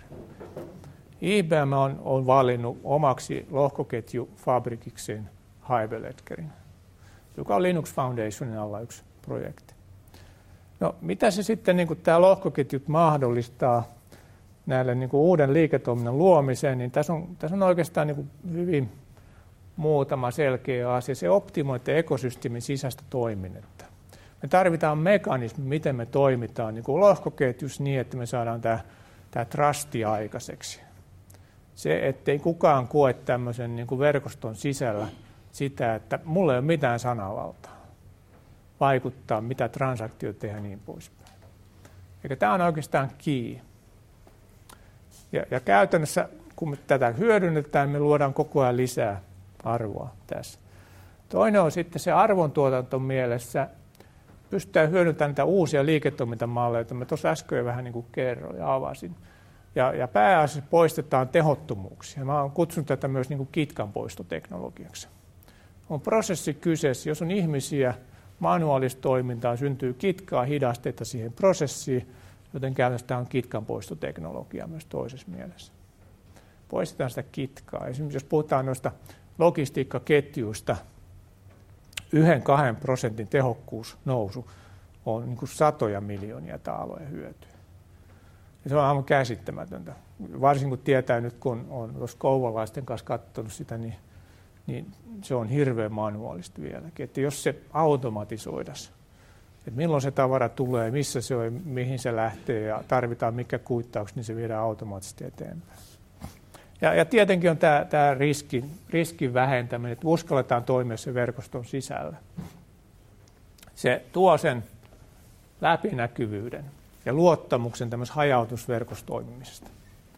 I B M on, on valinnut omaksi lohkoketjufabrikikseen Hyperledgerin, joka on Linux Foundationin alla yksi projekti. No, mitä se sitten niin tämä lohkoketjut mahdollistaa näille niin uuden liiketoiminnan luomiseen, niin tässä on, tässä on oikeastaan niin hyvin muutama selkeä asia. Se optimoi ekosysteemin sisäistä toiminnetta. Me tarvitaan mekanismi, miten me toimitaan niin lohkoketjussa niin, että me saadaan tämä, tämä trusti aikaiseksi. Se, ettei kukaan koe tämmöisen niin verkoston sisällä sitä, että mulla ei ole mitään sananvaltaa vaikuttaa, mitä transaktioita tehdään niin poispäin. Eikä tämä on oikeastaan key. Ja, ja käytännössä, kun me tätä hyödynnetään, me luodaan koko ajan lisää arvoa tässä. Toinen on sitten se arvontuotanto mielessä. Pystytään hyödyntämään näitä uusia liiketoimintamalleja, joita mä tuossa äsken vähän niin kuin kerroin ja avasin. Ja, ja pääasiassa poistetaan tehottomuuksia. Mä oon kutsunut tätä myös niin kuin kitkan poistoteknologiaksi. On prosessi kyseessä, jos on ihmisiä, manuaalista toimintaa, syntyy kitkaa, hidasteita siihen prosessiin, joten käytännössä tämä on kitkan poistoteknologia myös toisessa mielessä. Poistetaan sitä kitkaa. Esimerkiksi jos puhutaan noista logistiikkaketjuista, yhden kahden prosentin tehokkuusnousu on niin kuin satoja miljoonia taaloja hyötyä. Ja se on aivan käsittämätöntä. Varsinkin kun tietää nyt, kun on tuossa kouvalaisten kanssa katsonut sitä, niin, niin se on hirveän manuaalista vieläkin. Että jos se automatisoidaan, että milloin se tavara tulee, missä se on, mihin se lähtee ja tarvitaan mikä kuittaus, niin se viedään automaattisesti eteenpäin. Ja, ja tietenkin on tämä, tämä riskin, riskin vähentäminen, että uskalletaan toimia sen verkoston sisällä. Se tuo sen läpinäkyvyyden ja luottamuksen tämmöisen hajautusverkostoimimisesta.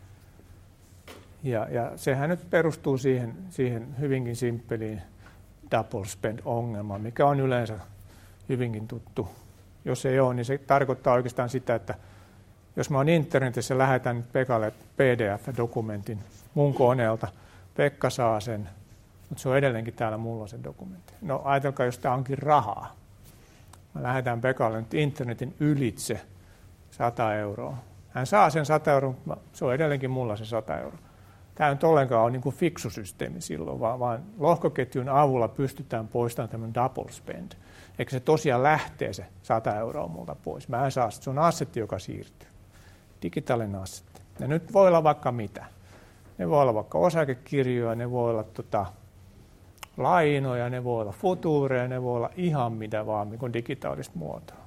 Ja, ja sehän nyt perustuu siihen, siihen hyvinkin simppeliin double spend-ongelmaan, mikä on yleensä hyvinkin tuttu. Jos ei ole, niin se tarkoittaa oikeastaan sitä, että jos mä oon internetissä, lähetän Pekalle P D F-dokumentin mun koneelta, Pekka saa sen, mutta se on edelleenkin täällä mulla se dokumentti. No ajatelkaa, jos tämä onkin rahaa. Mä lähetän Pekalle nyt internetin ylitse sata euroa. Hän saa sen sata euroa, mutta se on edelleenkin mulla se sata euroa. Tämä nyt ollenkaan on niin kuin fiksu systeemi silloin, vaan, vaan lohkoketjun avulla pystytään poistamaan tämmöinen double spend. Eikä se tosiaan lähtee se sata euroa multa pois. Mä en saa, se on assetti, joka siirtyy. Digitaalinen assetti. Ja nyt voi olla vaikka mitä. Ne voi olla vaikka osakekirjoja, ne voi olla tota, lainoja, ne voi olla futuureja, ne voi olla ihan mitä vaan, niin kuin digitaalista muotoa.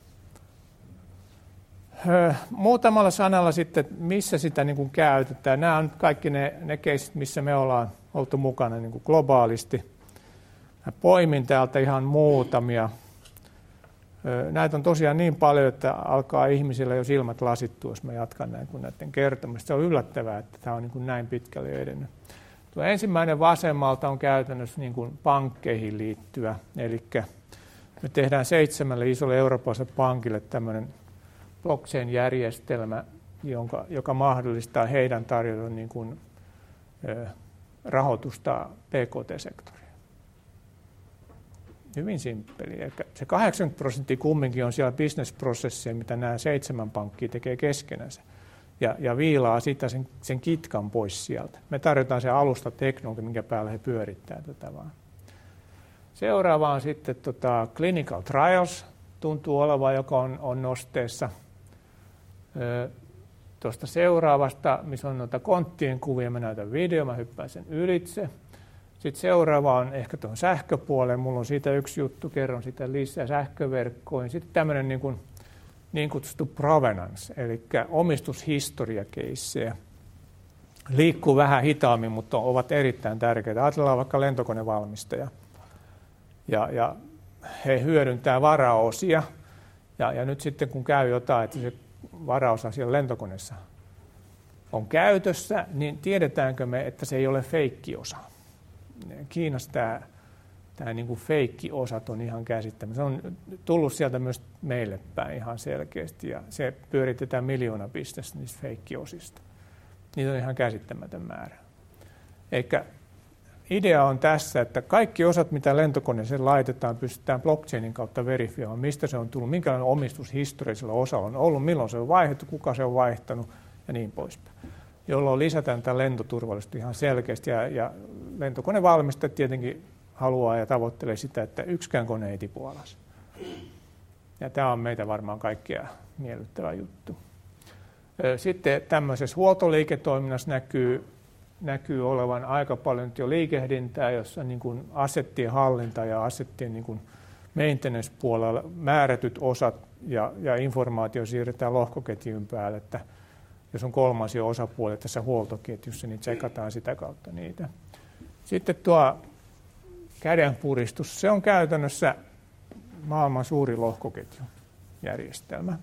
Muutamalla sanalla sitten, missä sitä niin kuin käytetään. Nämä on kaikki ne, ne keisit, missä me ollaan oltu mukana niin kuin globaalisti. Mä poimin täältä ihan muutamia. Näitä on tosiaan niin paljon, että alkaa ihmisillä jo silmät lasittua, jos mä jatkan näin kuin näiden kertomista. Se on yllättävää, että tämä on niin kuin näin pitkälle edennyt. Tuo ensimmäinen vasemmalta on käytännössä niin kuin pankkeihin liittyvä, eli me tehdään seitsemälle isolle eurooppalaiselle pankille tämmöinen blockchain-järjestelmä, jonka, joka mahdollistaa heidän tarjota niin kuin, ö, rahoitusta P K T-sektoriin. Hyvin simppeli. Se kahdeksankymmentä prosenttia kumminkin on siellä bisnesprosesseja, mitä nämä seitsemän pankkia tekee keskenänsä. Ja, ja viilaa sitä sen, sen kitkan pois sieltä. Me tarjotaan se alusta teknologia, minkä päällä he pyörittää tätä vaan. Seuraava on sitten tota, clinical trials, tuntuu olevan, joka on, on nosteessa. Tuosta seuraavasta, missä on noita konttien kuvia, mä näytän video, mä hyppään sen ylitse. Sitten seuraava on ehkä tuon sähköpuolen, mulla on siitä yksi juttu, kerron sitä lisää sähköverkkoihin. Sitten tämmöinen niin kuin niin kutsuttu provenance, eli omistushistoriakeissejä. Liikkuu vähän hitaammin, mutta ovat erittäin tärkeitä. Ajatellaan vaikka lentokonevalmistaja. Ja, ja he hyödyntää varaosia. Ja, ja nyt sitten kun käy jotain, että se varaosa siellä lentokoneessa on käytössä, niin tiedetäänkö me, että se ei ole feikkiosa. Kiinassa tämä Tämä niin kuin feikkiosat on ihan käsittämätöntä. Se on tullut sieltä myös meille päin ihan selkeästi ja se pyöritetään miljoona bisnestä niistä feikkiosista. Niitä on ihan käsittämätön määrä. Eikä idea on tässä, että kaikki osat, mitä lentokoneeseen laitetaan, pystytään blockchainin kautta verifioimaan, mistä se on tullut, minkälainen omistushistoria sillä osalla on ollut, milloin se on vaihdettu, kuka se on vaihtanut ja niin poispäin. Jolloin lisätään tätä lentoturvallisuutta ihan selkeästi ja, ja lentokonevalmistajat tietenkin haluaa ja tavoittelee sitä, että yksikään kone ei tipu alas. Ja tämä on meitä varmaan kaikkia miellyttävä juttu. Sitten tämmöisessä huoltoliiketoiminnassa näkyy, näkyy olevan aika paljon jo liikehdintää, jossa niin kuin assettien hallinta ja assettien niin kuin maintenance-puolella määrätyt osat ja, ja informaatio siirretään lohkoketjun päälle, että jos on kolmansia osapuolia tässä huoltoketjussa, niin tsekataan sitä kautta niitä. Sitten tuo kädenpuristus, se on käytännössä maailman suuri lohkoketjujärjestelmä.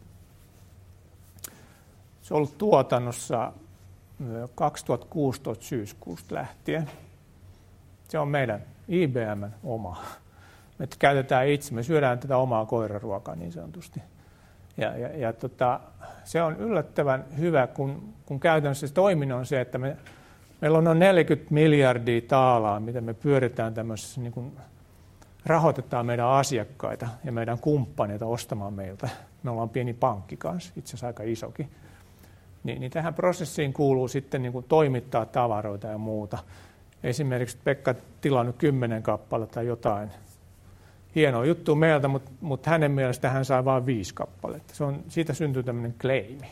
Se on ollut tuotannossa kaksituhattakuusitoista syyskuusta lähtien. Se on meidän I B M:n oma. Me käytetään itse, me syödään tätä omaa koiraruokaa niin sanotusti. Ja, ja, ja tota, se on yllättävän hyvä, kun, kun käytännössä se toiminnon on se, että me meillä on noin neljäkymmentä miljardia taalaa, mitä me pyöritään tämmöisessä, niin kuin rahoitetaan meidän asiakkaita ja meidän kumppaneita ostamaan meiltä. Me ollaan pieni pankki kanssa, itse asiassa aika isokin. Niin, niin tähän prosessiin kuuluu sitten niin kuin toimittaa tavaroita ja muuta. Esimerkiksi Pekka tilannut kymmenen kappaletta tai jotain. Hienoa juttu meiltä, mutta, mutta hänen mielestään hän sai vain viisi kappaletta. Se on, siitä syntyy tämmöinen kleimi.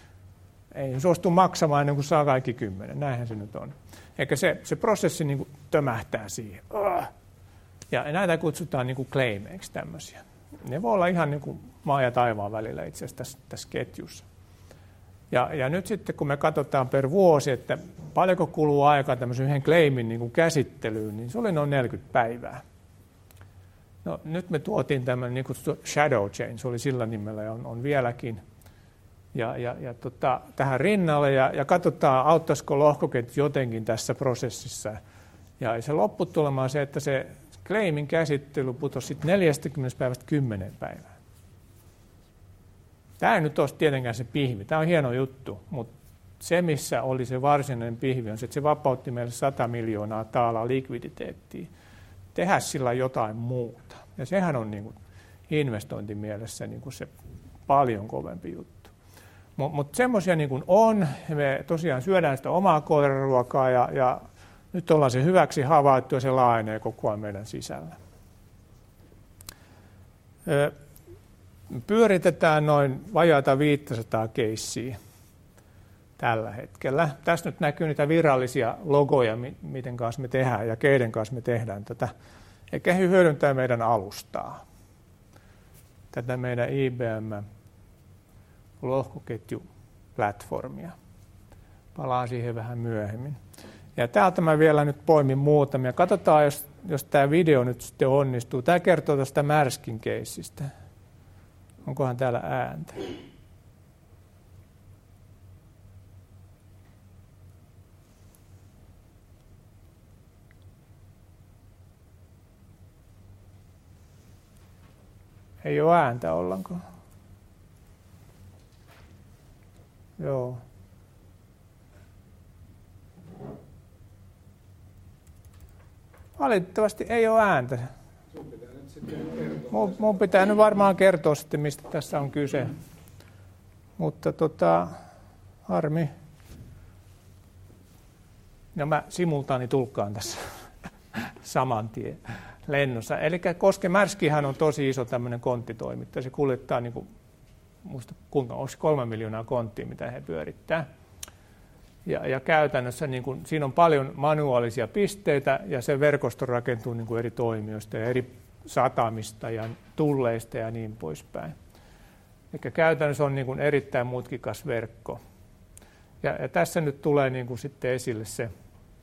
Ei suostu maksamaan ennen kuin saa kaikki kymmenen. Näinhän se nyt on. Eikä se, se prosessi niin kuin tömähtää siihen. Ja näitä kutsutaan niin kuin claimeiksi tämmöisiä. Ne voi olla ihan niin kuin maa ja taivaan välillä itse asiassa tässä, tässä ketjussa. Ja, ja nyt sitten kun me katsotaan per vuosi, että paljonko kuluu aikaa tämmöisen yhden claimin niin kuin käsittelyyn, niin se oli noin neljäkymmentä päivää. No, nyt me tuotiin tämmöinen niin kutsuttu shadow chain, se oli sillä nimellä ja on, on vieläkin. Ja, ja, ja tota, tähän rinnalle ja, ja katsotaan, auttaisiko lohkoketju jotenkin tässä prosessissa. Ja se lopputulema on se, että se claimin käsittely putosi sitten neljästäkymmenestä päivästä kymmeneen päivään. Tämä ei nyt ole tietenkään se pihvi. Tämä on hieno juttu, mutta se, missä oli se varsinainen pihvi, on se, että se vapautti meille sata miljoonaa taalaa likviditeettiä. Tehdä sillä jotain muuta. Ja sehän on niin kuin investointimielessä niin kuin se paljon kovempi juttu. Mutta mut semmoisia niin kuin on. Me tosiaan syödään sitä omaa koiraruokaa ja, ja nyt ollaan se hyväksi havaittu ja se laajenee koko ajan meidän sisällä. Pyöritetään noin vajaata viisisataa keissiä tällä hetkellä. Tässä nyt näkyy niitä virallisia logoja, miten kanssa me tehdään ja keiden kanssa me tehdään tätä. Eikä he hyödyntää meidän alustaa. Tätä meidän I B M-lohkoketjuplatformia. Palaan siihen vähän myöhemmin. Ja täältä mä vielä nyt poimin muutamia. Katsotaan, jos, jos tämä video nyt sitten onnistuu. Tämä kertoo tästä Märskin keissistä. Onkohan täällä ääntä? Ei ole ääntä ollenkaan. Joo. Valitettavasti ei ole ääntä. Mun, mun pitää nyt varmaan kertoa sitten, mistä tässä on kyse. Mutta tota, harmi. Ja mä simultaani tulkkaan tässä saman tien lennossa. Eli Koske-Märskihän on tosi iso tämmöinen konttitoimittaja. Se kuljettaa, niin kuin, muista kuinka, onko kolme miljoonaa konttia, mitä he pyörittää. Ja, ja käytännössä niin kuin, siinä on paljon manuaalisia pisteitä ja se verkosto rakentuu niin kuin eri toimijoista ja eri satamista ja tulleista ja niin poispäin. Eli käytännössä on niin kuin erittäin mutkikas verkko. Ja, ja tässä nyt tulee niin kuin sitten esille se,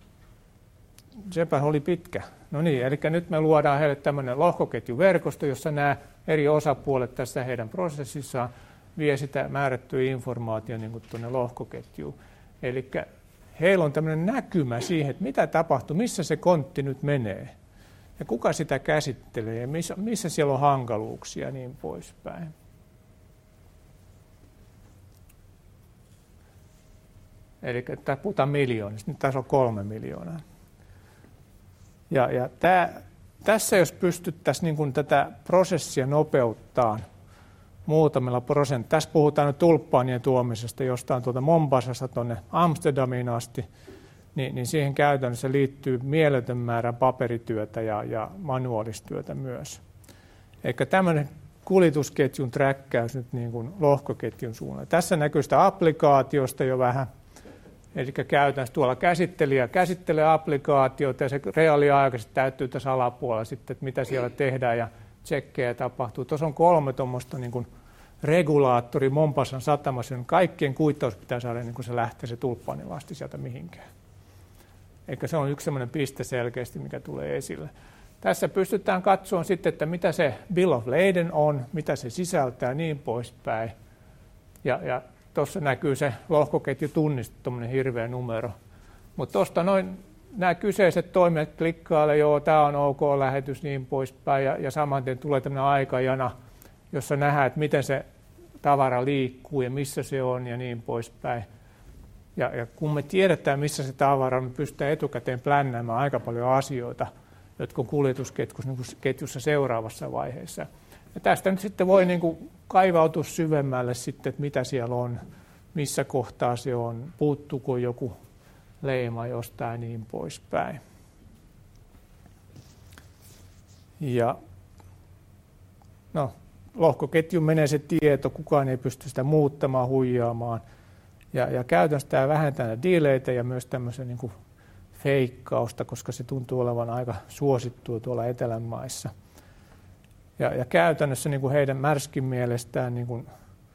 sepä oli pitkä. No niin, eli nyt me luodaan heille tämmöinen lohkoketjuverkosto, jossa nämä eri osapuolet tässä heidän prosessissaan vie sitä määrättyä informaatiota niin kuin tuonne lohkoketjuun. Eli heillä on tämmöinen näkymä siihen, että mitä tapahtuu, missä se kontti nyt menee ja kuka sitä käsittelee ja missä, missä siellä on hankaluuksia ja niin poispäin. Eli tämä puhutaan miljoonista, nyt tässä on kolme miljoonaa. Ja, ja tämä, tässä jos pystyttäisiin niin kuin tätä prosessia nopeuttaa muutamilla prosentilla, tässä puhutaan nyt tulppaanien tuomisesta jostain tuolta Mombasasta tuonne Amsterdamiin asti, niin, niin siihen käytännössä liittyy mieletön määrä paperityötä ja, ja manuaalistyötä myös. Eikä tämmöinen kuljetusketjun träkkäys nyt niin kuin lohkoketjun suunnalla. Tässä näkyy sitä applikaatiosta jo vähän. Eli käytännössä tuolla käsittelijä käsittelee applikaatiota ja se reaaliaikaisesti täyttyy tässä alapuolella sitten, että mitä siellä tehdään ja tsekkejä tapahtuu. Tuossa on kolme tuommoista niin kuin regulaattori Mombasan satamassa, niin kaikkien kuittaus pitää saada niin kuin se lähtee se tulppaanilasti sieltä mihinkään. Eikä se on yksi sellainen piste selkeästi, mikä tulee esille. Tässä pystytään katsomaan sitten, että mitä se Bill of Lading on, mitä se sisältää, niin poispäin. Ja, ja tuossa näkyy se lohkoketjutunniste, tuommoinen hirveä numero. Mutta tuosta noin nämä kyseiset toimijat klikkaalle, joo, tämä on OK-lähetys, niin poispäin. Ja, ja saman tien tulee tämmöinen aikajana, jossa nähdään, että miten se tavara liikkuu ja missä se on ja niin poispäin. Ja, ja kun me tiedetään, missä se tavara on, me pystytään etukäteen plännäämään aika paljon asioita, jotka on kuljetusketjussa seuraavassa vaiheessa. Ja tästä nyt sitten voi niin kuin kaivautua syvemmälle sitten, että mitä siellä on, missä kohtaa se on, puuttuuko joku leima jostain niin poispäin. Ja no, lohkoketjuun menee se tieto, kukaan ei pysty sitä muuttamaan, huijaamaan. Ja, ja käytännössä tämä vähentää delaytä ja myös tämmöisen niin kuin feikkausta, koska se tuntuu olevan aika suosittua tuolla etelän maissa. Ja, ja käytännössä niin kuin heidän Märskin mielestään, niin kuin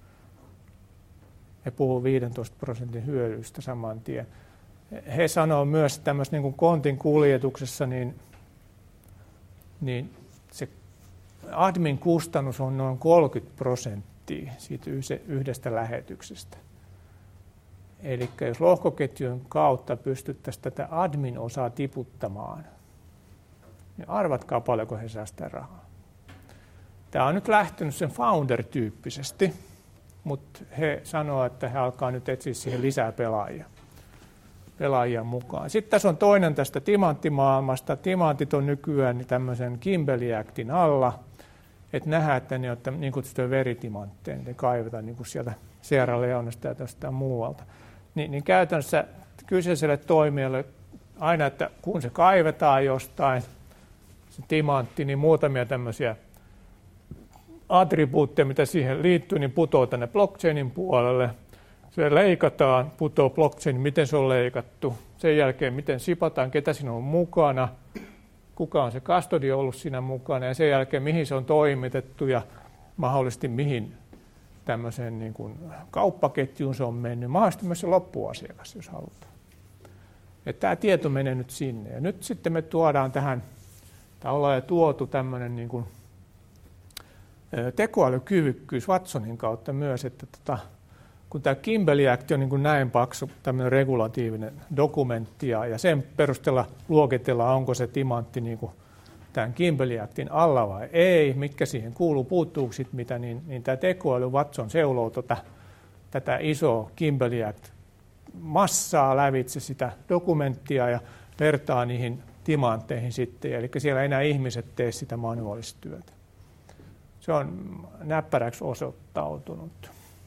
he puhuvat viidentoista prosentin hyödyistä saman tien. He sanoo myös, että tämmöisessä niin kuin kontin kuljetuksessa, niin, niin se admin kustannus on noin kolmekymmentä prosenttia siitä yhdestä lähetyksestä. Eli jos lohkoketjun kautta pystyttäisiin tätä admin-osaa tiputtamaan, niin arvatkaa paljonko he säästää rahaa. Tämä on nyt lähtenyt sen founder-tyyppisesti, mutta he sanoo, että he alkaa nyt etsiä siihen lisää pelaajia, pelaajia mukaan. Sitten tässä on toinen tästä timanttimaailmasta. Timantit on nykyään tämmöisen Kimberley Actin alla, että nähdään, että ne on niin kutsuttuja veritimantteja, ne kaivetaan niin kuin sieltä Sierra Leonesta ja jostain muualta. Niin, niin käytännössä kyseiselle toimijalle aina, että kun se kaivetaan jostain, se timantti, niin muutamia tämmöisiä attribuutteja, mitä siihen liittyy, niin putoaa tänne blockchainin puolelle. Se leikataan, putoaa blockchain, miten se on leikattu. Sen jälkeen, miten sipataan, ketä siinä on mukana, kuka on se custody ollut siinä mukana, ja sen jälkeen, mihin se on toimitettu ja mahdollisesti mihin tämmöiseen niin kuin kauppaketjuun se on mennyt. Mahdollisesti myös se loppuasiakas, jos halutaan. Ja tämä tieto menee nyt sinne. Ja nyt sitten me tuodaan tähän, tai ollaan jo tuotu tämmöinen niin kuin tekoälykyvykkyys Watsonin kautta myös, että tota, kun tämä Kimberley Act on niin kuin näin paksu tämmöinen regulatiivinen dokumentti, ja sen perusteella luokitellaan, onko se timantti niin kuin tämän Kimberley Actin alla vai ei, mitkä siihen kuuluu, puuttuuko sit mitä, niin, niin tämä tekoäly Watson seuloo tota, tätä isoa Kimberley Act massaa lävitse sitä dokumenttia ja vertaa niihin timantteihin sitten, eli siellä ei enää ihmiset tee sitä manuaalista työtä. Se on näppäräksi osoittautunut.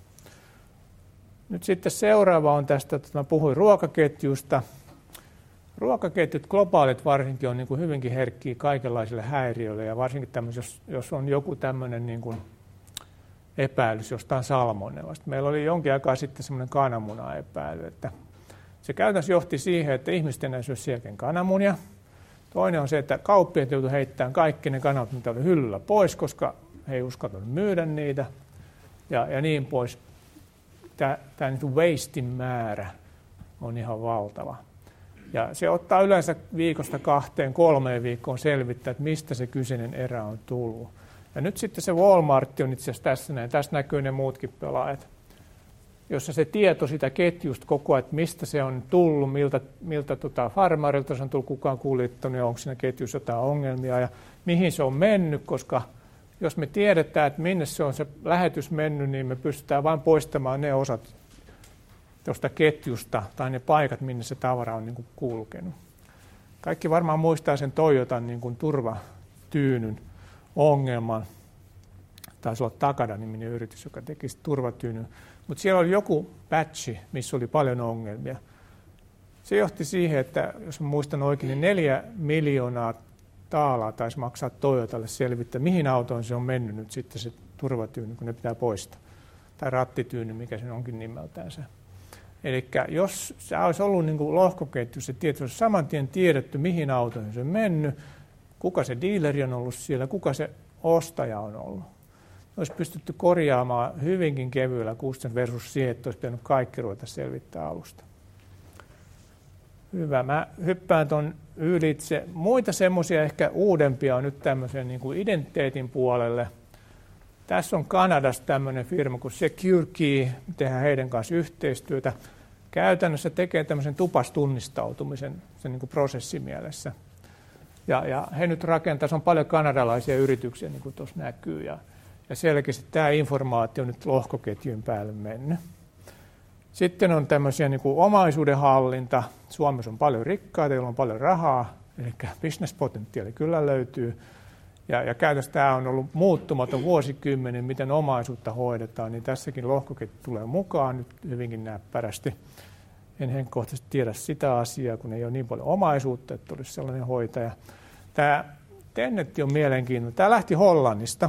Nyt sitten seuraava on tästä, että mä puhuin ruokaketjusta. Ruokaketjut, globaalit varsinkin, on niin kuin hyvinkin herkkiä kaikenlaisille häiriöille, ja varsinkin jos, jos on joku tämmöinen niin kuin epäilys jostain salmonellasta. Meillä oli jonkin aikaa sitten semmoinen kananmuna-epäily, että se käytännössä johti siihen, että ihmiset enää syö sielläkin kananmunia. Toinen on se, että kauppiaat joutuivat heittämään kaikki ne kanat, mitä oli hyllyllä pois, koska he ei uskaltanut myydä niitä ja, ja niin pois. Tämä, tämä niin kuin wastein määrä on ihan valtava. Ja se ottaa yleensä viikosta kahteen, kolmeen viikkoon selvittää, että mistä se kyseinen erä on tullut. Ja nyt sitten se Walmart on itse asiassa tässä näin. Tässä näkyy ne muutkin pelaajat, jossa se tieto sitä ketjusta koko ajan, että mistä se on tullut, miltä, miltä tota farmarilta se on tullut, kukaan kuljettanut ja onko siinä ketjussa jotain ongelmia ja mihin se on mennyt, koska jos me tiedetään, että minne se on se lähetys mennyt, niin me pystytään vain poistamaan ne osat tuosta ketjusta tai ne paikat, minne se tavara on niin kuin kulkenut. Kaikki varmaan muistaa sen Toyotan niin kuin turvatyynyn ongelman. Taisi olla Takada-niminen yritys, joka teki turvatyynyn. Mutta siellä oli joku patchi, missä oli paljon ongelmia. Se johti siihen, että jos muistan oikein, niin neljä miljoonaa taalaa taisi maksaa Toyotalle selvittää, mihin autoon se on mennyt nyt sitten se turvatyyny, kun ne pitää poistaa. Tai rattityyny, mikä sen onkin nimeltään se. Eli jos se olisi ollut niin kuin lohkoketju, se tieto olisi saman tien tiedetty, mihin autoon se on mennyt, kuka se dealeri on ollut siellä, kuka se ostaja on ollut. Olisi pystytty korjaamaan hyvinkin kevyellä kustannuksella versus siihen, että olisi pitänyt kaikki ruveta selvittää alusta. Hyvä. Mä hyppään tuon ylitse. Muita semmoisia ehkä uudempia on nyt tämmöisen niin kuin identiteetin puolelle. Tässä on Kanadassa tämmöinen firma kuin Secure Key, tehdään heidän kanssa yhteistyötä. Käytännössä tekee tämmöisen tupastunnistautumisen sen niin kuin prosessimielessä. Ja, ja he nyt rakentaa, se on paljon kanadalaisia yrityksiä, niin kuin tuossa näkyy. Ja, ja selkeästi tämä informaatio on nyt lohkoketjun päälle mennyt. Sitten on tämmöisiä niin kuin omaisuudenhallinta. Suomessa on paljon rikkaita, joilla on paljon rahaa, eli bisnespotentiaali kyllä löytyy. Ja, ja käytännössä tämä on ollut muuttumaton vuosikymmenen, miten omaisuutta hoidetaan, niin tässäkin lohkoketju tulee mukaan nyt hyvinkin näppärästi. En henkilökohtaisesti tiedä sitä asiaa, kun ei ole niin paljon omaisuutta, että olisi sellainen hoitaja. Tämä Tennetti on mielenkiintoinen. Tämä lähti Hollannista.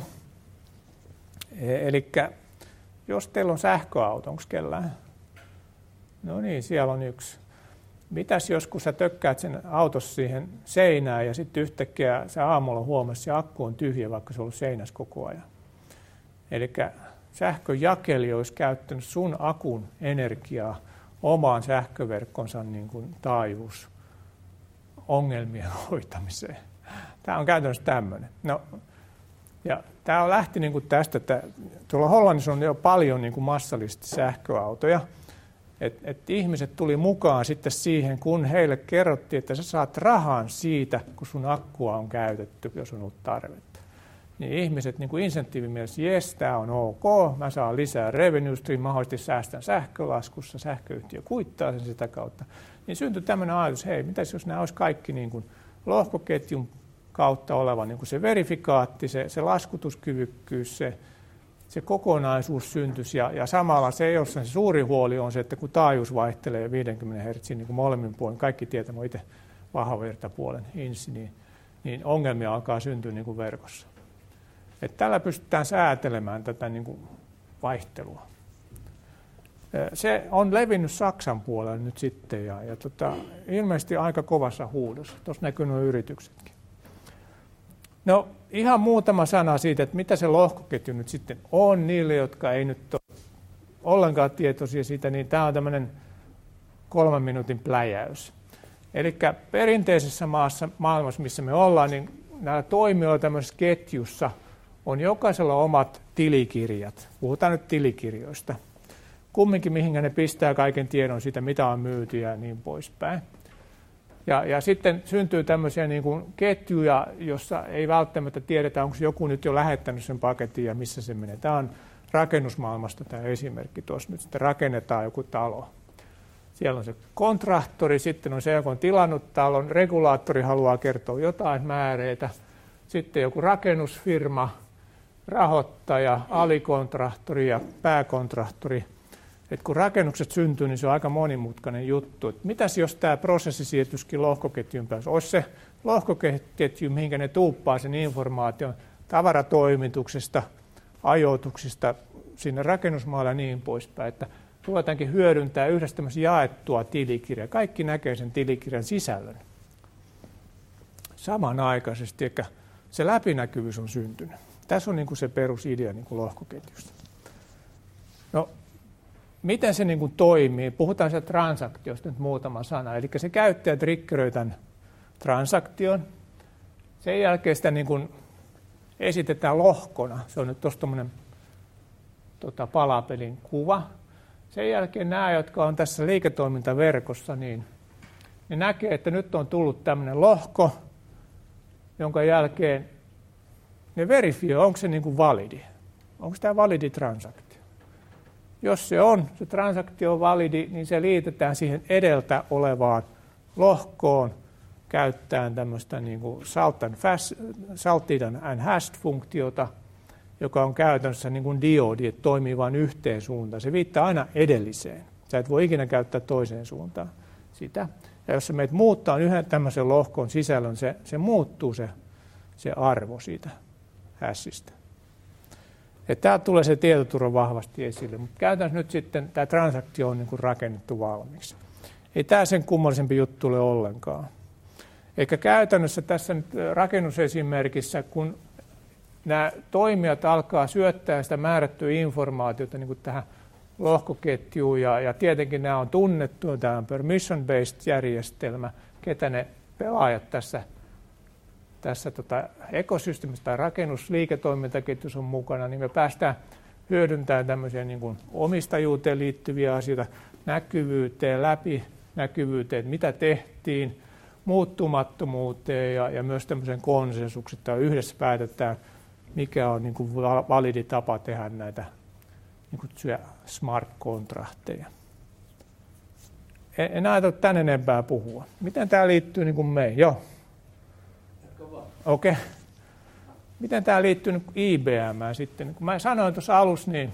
Eli jos teillä on sähköauto, onko kellään? No niin, siellä on yksi. Mitäs jos kun sä tökkäät sen autossa siihen seinään ja sitten yhtäkkiä sä aamulla huomasi, että akku on tyhjä, vaikka se on ollut seinässä koko ajan. Eli sähköjakelija olisi käyttänyt sun akun energiaa omaan sähköverkkonsa niin kuin taajuusongelmien hoitamiseen. Tämä on käytännössä tämmöinen. No, ja tämä on lähti niin kuin tästä, että tuolla Hollannissa on jo paljon niin kuin massallisesti sähköautoja. Että et ihmiset tuli mukaan sitten siihen, kun heille kerrottiin, että sä saat rahan siitä, kun sun akkua on käytetty, jos on ollut tarvetta. Niin ihmiset niin kuin insentiivimielessä, jes, tämä on ok, mä saan lisää revenue stream, mahdollisesti säästän sähkölaskussa, sähköyhtiö kuittaa sen sitä kautta. Niin syntyi tämmöinen ajatus, hei, mitäs jos nämä olisi kaikki niin kuin lohkoketjun kautta oleva niin kuin se verifikaatti, se, se laskutuskyvykkyys, se se kokonaisuus syntyisi, ja, ja samalla se, jossa se suuri huoli on se, että kun taajuus vaihtelee viisikymmentä hertsiä niin kuin molemmin puolin, kaikki tietävät itse vahvavirtapuolen insi, niin, niin ongelmia alkaa syntyä niin kuin verkossa. Et tällä pystytään säätelemään tätä niin kuin vaihtelua. Se on levinnyt Saksan puolelle nyt sitten, ja, ja tota, ilmeisesti aika kovassa huudossa. Tuossa näkyy nuo yrityksetkin. No ihan muutama sana siitä, että mitä se lohkoketju nyt sitten on niille, jotka ei nyt ole ollenkaan tietoisia siitä, niin tämä on tämmöinen kolmen minuutin pläjäys. Eli perinteisessä maassa, maailmassa, missä me ollaan, niin näillä toimijoilla tämmöisessä ketjussa on jokaisella omat tilikirjat. Puhutaan nyt tilikirjoista. Kumminkin, mihin ne pistää kaiken tiedon siitä, mitä on myyty ja niin poispäin. Ja, ja sitten syntyy tämmöisiä niin kuin ketjuja, jossa ei välttämättä tiedetä, onko joku nyt jo lähettänyt sen paketin ja missä se menee. Tämä on rakennusmaailmasta tämä esimerkki tuossa. Nyt sitten rakennetaan joku talo. Siellä on se kontraktori, sitten on se, joka on tilannut talon, regulaattori haluaa kertoa jotain määreitä, sitten joku rakennusfirma, rahoittaja, alikontraktori ja pääkontraktori. Et kun rakennukset syntyy, niin se on aika monimutkainen juttu. Et mitäs jos tämä prosessi siirtyisikin lohkoketjun päässä? Olisi se lohkoketju, mihinkä ne tuuppaa sen informaation tavaratoimituksesta, ajoituksista sinne rakennusmaalle ja niin poispäin. Että ruvetaankin hyödyntää yhdessä tämmöistä jaettua tilikirjaa. Kaikki näkee sen tilikirjan sisällön samanaikaisesti, eikä se läpinäkyvyys on syntynyt. Tässä on niin kuin se perusidea niin kuin lohkoketjusta. No, miten se niin kuin toimii? Puhutaan siitä transaktiosta nyt muutama sana. Eli se käyttäjä triggeröi tämän transaktion. Sen jälkeen sitä niin kuin esitetään lohkona. Se on nyt tuossa tuommoinen tota, palapelin kuva. Sen jälkeen nämä, jotka on tässä liiketoimintaverkossa, niin ne näkee, että nyt on tullut tämmöinen lohko, jonka jälkeen ne verifioi, onko se niin kuin validi. Onko tämä validi transaktio? Jos se on, se transaktio on validi, niin se liitetään siihen edeltä olevaan lohkoon käyttäen tämmöistä niin kuin salted and hashed-funktiota, joka on käytännössä niin kuin diodi, että toimii vain yhteen suuntaan. Se viittaa aina edelliseen. Sä et voi ikinä käyttää toiseen suuntaan sitä. Ja jos sä meet muuttaa yhden tämmöisen lohkon sisällön, se, se muuttuu se, se arvo siitä hashista. Täältä tulee se tietoturva vahvasti esille, mutta käytännössä nyt sitten tämä transaktio on niin kuin rakennettu valmiiksi. Ei tämä sen kummallisempi juttu ole ollenkaan. Eikä käytännössä tässä nyt rakennusesimerkissä, kun nämä toimijat alkaa syöttää sitä määrättyä informaatiota niin kuin tähän lohkoketjuun, ja, ja tietenkin nämä on tunnettu, tämä on permission-based järjestelmä, ketä ne pelaajat tässä, tässä tota ekosysteemissä tai rakennusliiketoimintaketjussa on mukana, niin me päästään hyödyntämään tämmöisiä niin kuin omistajuuteen liittyviä asioita, näkyvyyteen, läpinäkyvyyteen, että mitä tehtiin, muuttumattomuuteen ja, ja myös tämmöisen konsensuksen, että yhdessä päätetään, mikä on niin kuin validi tapa tehdä näitä niin kuin smart-kontrahteja. En, en ajatella tän enempää puhua. Miten tämä liittyy niin kuin meihin? Joo. Okei. Okay. Miten tämä liittyy niin kuin I B M:ään sitten? Kun mä sanoin tuossa alussa, niin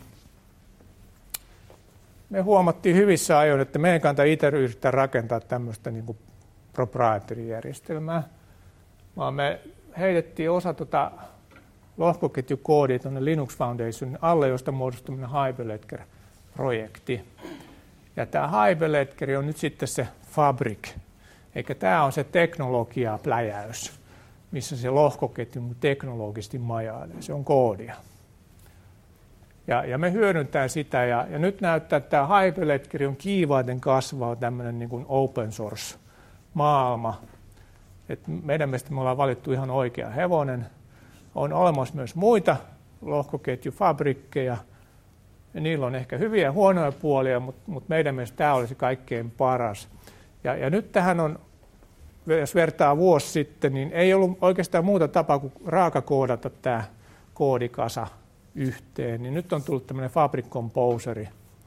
me huomattiin hyvissä ajoin, että meidän kannattaa itse yrittää rakentaa tämmöistä niin kuin proprietary-järjestelmää, vaan me heitettiin osa tuota lohkoketjukoodia tuonne Linux Foundationin alle, josta muodostui Hyperledger-projekti. Ja tämä Hyperledger on nyt sitten se Fabric, eikä tämä on se teknologiapläjäys, missä se lohkoketju teknologisesti majailee. Se on koodia. Ja, ja me hyödyntää sitä, ja, ja nyt näyttää, että tämä Hyperledger on kiivaiten kasvaa tämmöinen niin kuin open source maailma. Et meidän mielestä me ollaan valittu ihan oikea hevonen. On olemassa myös muita lohkoketjufabrikkeja, ja niillä on ehkä hyviä ja huonoja puolia, mutta, mutta meidän mielestä tämä olisi kaikkein paras. Ja, ja nyt tähän on, jos vertaa vuosi sitten, niin ei ollut oikeastaan muuta tapaa kuin raakakoodata tämä koodikasa yhteen. Niin nyt on tullut tämmöinen Fabric Composeri.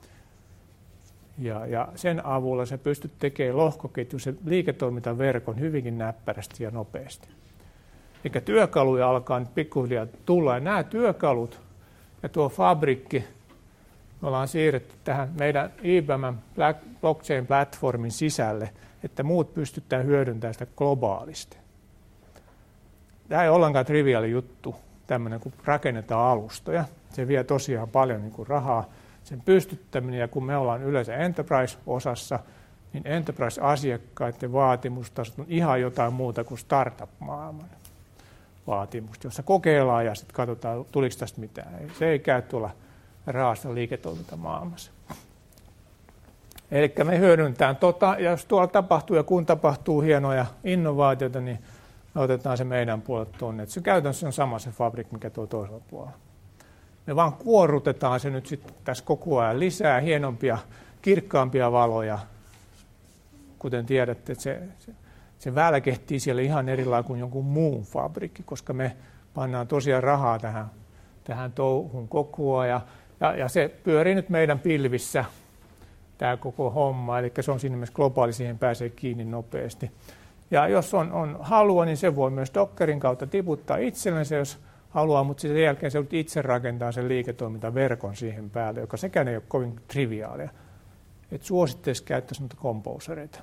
Ja, ja sen avulla sä pystyt tekemään lohkoketju, se liiketoimintaverkon hyvinkin näppärästi ja nopeasti. Eikä työkaluja alkaa nyt pikkuhiljaa tulla. Ja nämä työkalut ja tuo fabrikki me ollaan siirretty tähän meidän I B M:n blockchain-platformin sisälle, että muut pystytään hyödyntämään sitä globaalisti. Tämä ei ole ollenkaan triviaali juttu, tämmöinen kun rakennetaan alustoja. Se vie tosiaan paljon niin kuin rahaa. Sen pystyttäminen, ja kun me ollaan yleensä enterprise-osassa, niin enterprise-asiakkaiden vaatimustasot on ihan jotain muuta kuin startup-maailman vaatimusta, jossa kokeillaan ja sitten katsotaan, tuliko tästä mitään. Se ei käy tuolla raasta liiketoimintamaailmassa. Eli me hyödyntään tota, ja jos tuolla tapahtuu ja kun tapahtuu hienoja innovaatioita, niin me otetaan se meidän puolelle tuonne. Se käytännössä on sama se Fabric, mikä tuo toisella puolella. Me vaan kuorrutetaan se nyt sitten tässä koko ajan lisää, hienompia, kirkkaampia valoja. Kuten tiedätte, että se, se, se välkehtii siellä ihan eri lailla kuin jonkun muun fabrikki, koska me pannaan tosiaan rahaa tähän, tähän touhun koko ajan. Ja, ja se pyörii nyt meidän pilvissä, tämä koko homma, eli se on siinä mielessä globaali, siihen pääsee kiinni nopeasti. Ja jos on, on halua, niin se voi myös Dockerin kautta tiputtaa itsellensä, jos haluaa, mutta sen jälkeen se itse rakentaa sen liiketoimintaverkon siihen päälle, joka sekään ei ole kovin triviaalia. Et suositteisi käyttäisi noita composereita.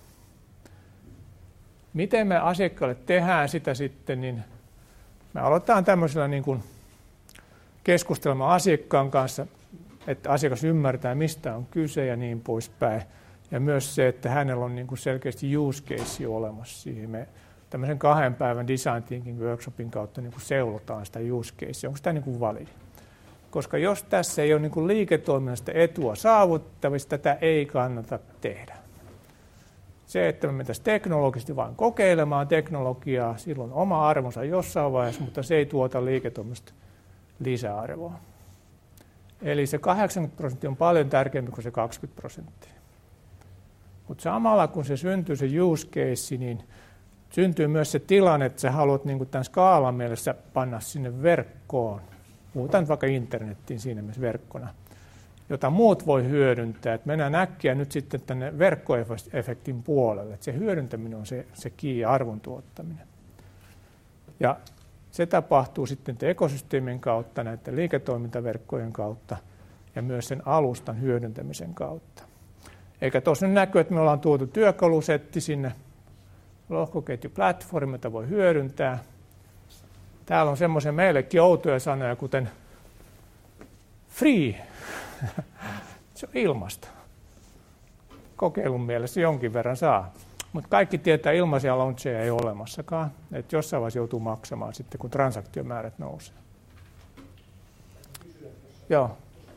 Miten me asiakkaalle tehdään sitä sitten, niin me aloitetaan tämmöisellä niin kuin keskustelemaan asiakkaan kanssa, että asiakas ymmärtää, mistä on kyse ja niin poispäin. Ja myös se, että hänellä on niin kuin selkeästi use case olemassa siihen. Me tämmöisen kahden päivän design thinking workshopin kautta niin kuin seulotaan sitä use casea. Onko tämä niin kuin validi? Koska jos tässä ei ole niin kuin liiketoiminnasta etua saavuttavista, tätä ei kannata tehdä. Se, että me mentäisiin teknologisesti vain kokeilemaan teknologiaa, silloin oma arvonsa jossain vaiheessa, mutta se ei tuota liiketoiminnasta lisäarvoa. Eli se kahdeksankymmentä prosenttia on paljon tärkeämpi kuin se kaksikymmentä prosenttia. Mutta samalla kun se syntyy se use case, niin syntyy myös se tilanne, että sä haluat niin kuin tämän skaalan mielessä panna sinne verkkoon. Puhutaan vaikka internettiin siinä mielessä verkkona, jota muut voi hyödyntää. Et mennään äkkiä nyt sitten tänne verkkoefektin puolelle. Et se hyödyntäminen on se, se key arvon tuottaminen. Ja se tapahtuu sitten ekosysteemin kautta, näiden liiketoimintaverkkojen kautta ja myös sen alustan hyödyntämisen kautta. Eikä tuossa nyt näkyy, että me ollaan tuotu työkalusetti sinne lohkoketjuplatformiin, jota voi hyödyntää. Täällä on semmoisia meillekin outoja sanoja, kuten free. Se on ilmasta. Kokeilun mielessä jonkin verran saa. Mutta kaikki tietää, ilmaisia launcheja ei ole olemassakaan. Että jossain vaiheessa joutuu maksamaan sitten, kun transaktiomäärät nousee. Joo.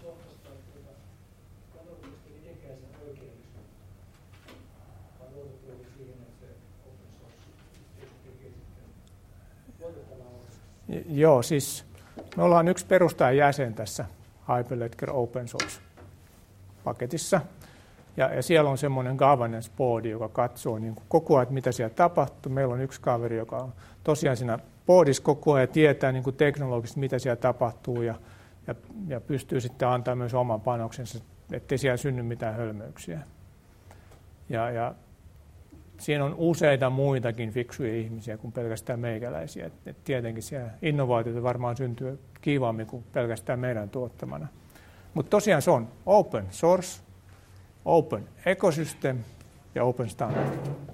Joo, siis me ollaan yksi perustajajäsen tässä Hyperledger Open Source-paketissa. Ja, ja siellä on semmoinen governance board, joka katsoo niin kuin koko ajan, että mitä siellä tapahtuu. Meillä on yksi kaveri, joka on tosiaan siinä boardissa koko ajan ja tietää niin kuin teknologisesti, mitä siellä tapahtuu. Ja, ja, ja pystyy sitten antamaan myös oman panoksensa, ettei siellä synny mitään hölmöyksiä. Ja, ja siinä on useita muitakin fiksuja ihmisiä kuin pelkästään meikäläisiä. Et, et tietenkin siellä innovaatioita varmaan syntyy kiivaammin kuin pelkästään meidän tuottamana. Mutta tosiaan se on open source, open ecosystem ja open standard.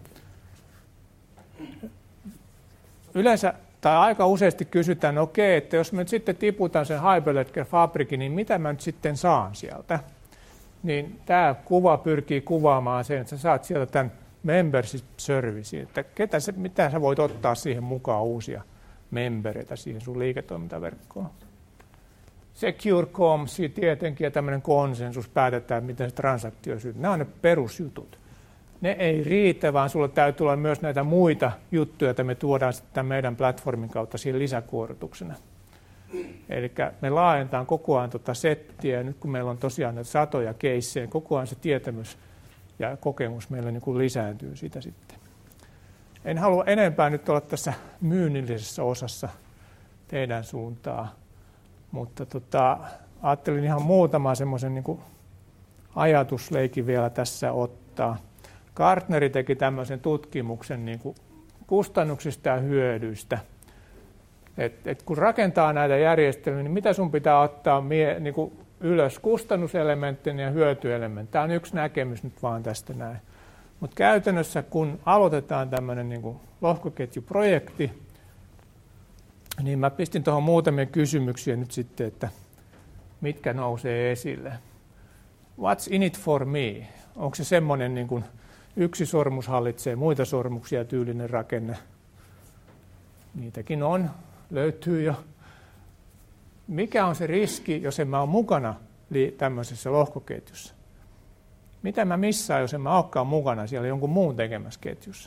Yleensä tai aika useasti kysytään, okei, että jos me nyt sitten tiputaan sen Hyperledger-fabrikin, niin mitä mä nyt sitten saan sieltä? Niin tämä kuva pyrkii kuvaamaan sen, että sä saat sieltä tämän membership service, että ketä se, mitä sä voit ottaa siihen mukaan uusia membereitä siihen sun liiketoimintaverkkoon. Secure comms tietenkin ja tämmöinen konsensus, päätetään, miten se transaktio syntyy. Nämä on ne perusjutut. Ne ei riitä, vaan sulla täytyy olla myös näitä muita juttuja, joita me tuodaan sitten meidän platformin kautta siihen lisäkuorituksena. Eli me laajentaan koko ajan tuota settiä, ja nyt kun meillä on tosiaan näitä satoja keissejä, koko ajan se tietämys ja kokemus meillä niin kuin lisääntyy siitä sitten. En halua enempää nyt olla tässä myynnillisessä osassa teidän suuntaa, mutta tota, ajattelin ihan muutama semmoisen niin kuin ajatusleikin vielä tässä ottaa. Gartner teki tämmöisen tutkimuksen niin kuin kustannuksista ja hyödyistä. Et, et kun rakentaa näitä järjestelmiä, niin mitä sun pitää ottaa mie, niin kuin ylös kustannuselementtinä ja hyötyelementti. Tämä on yksi näkemys nyt vaan tästä näin. Mutta käytännössä kun aloitetaan tämmöinen niin kuin lohkoketjuprojekti, niin mä pistin tuohon muutamia kysymyksiä nyt sitten, että mitkä nousee esille. What's in it for me? Onko se semmoinen niin kuin yksi sormus hallitsee muita sormuksia tyylinen rakenne? Niitäkin on, löytyy jo. Mikä on se riski, jos en mä ole mukana tämmöisessä lohkoketjussa? Mitä mä missaan, jos en mä olekaan mukana siellä jonkun muun tekemässä ketjussa?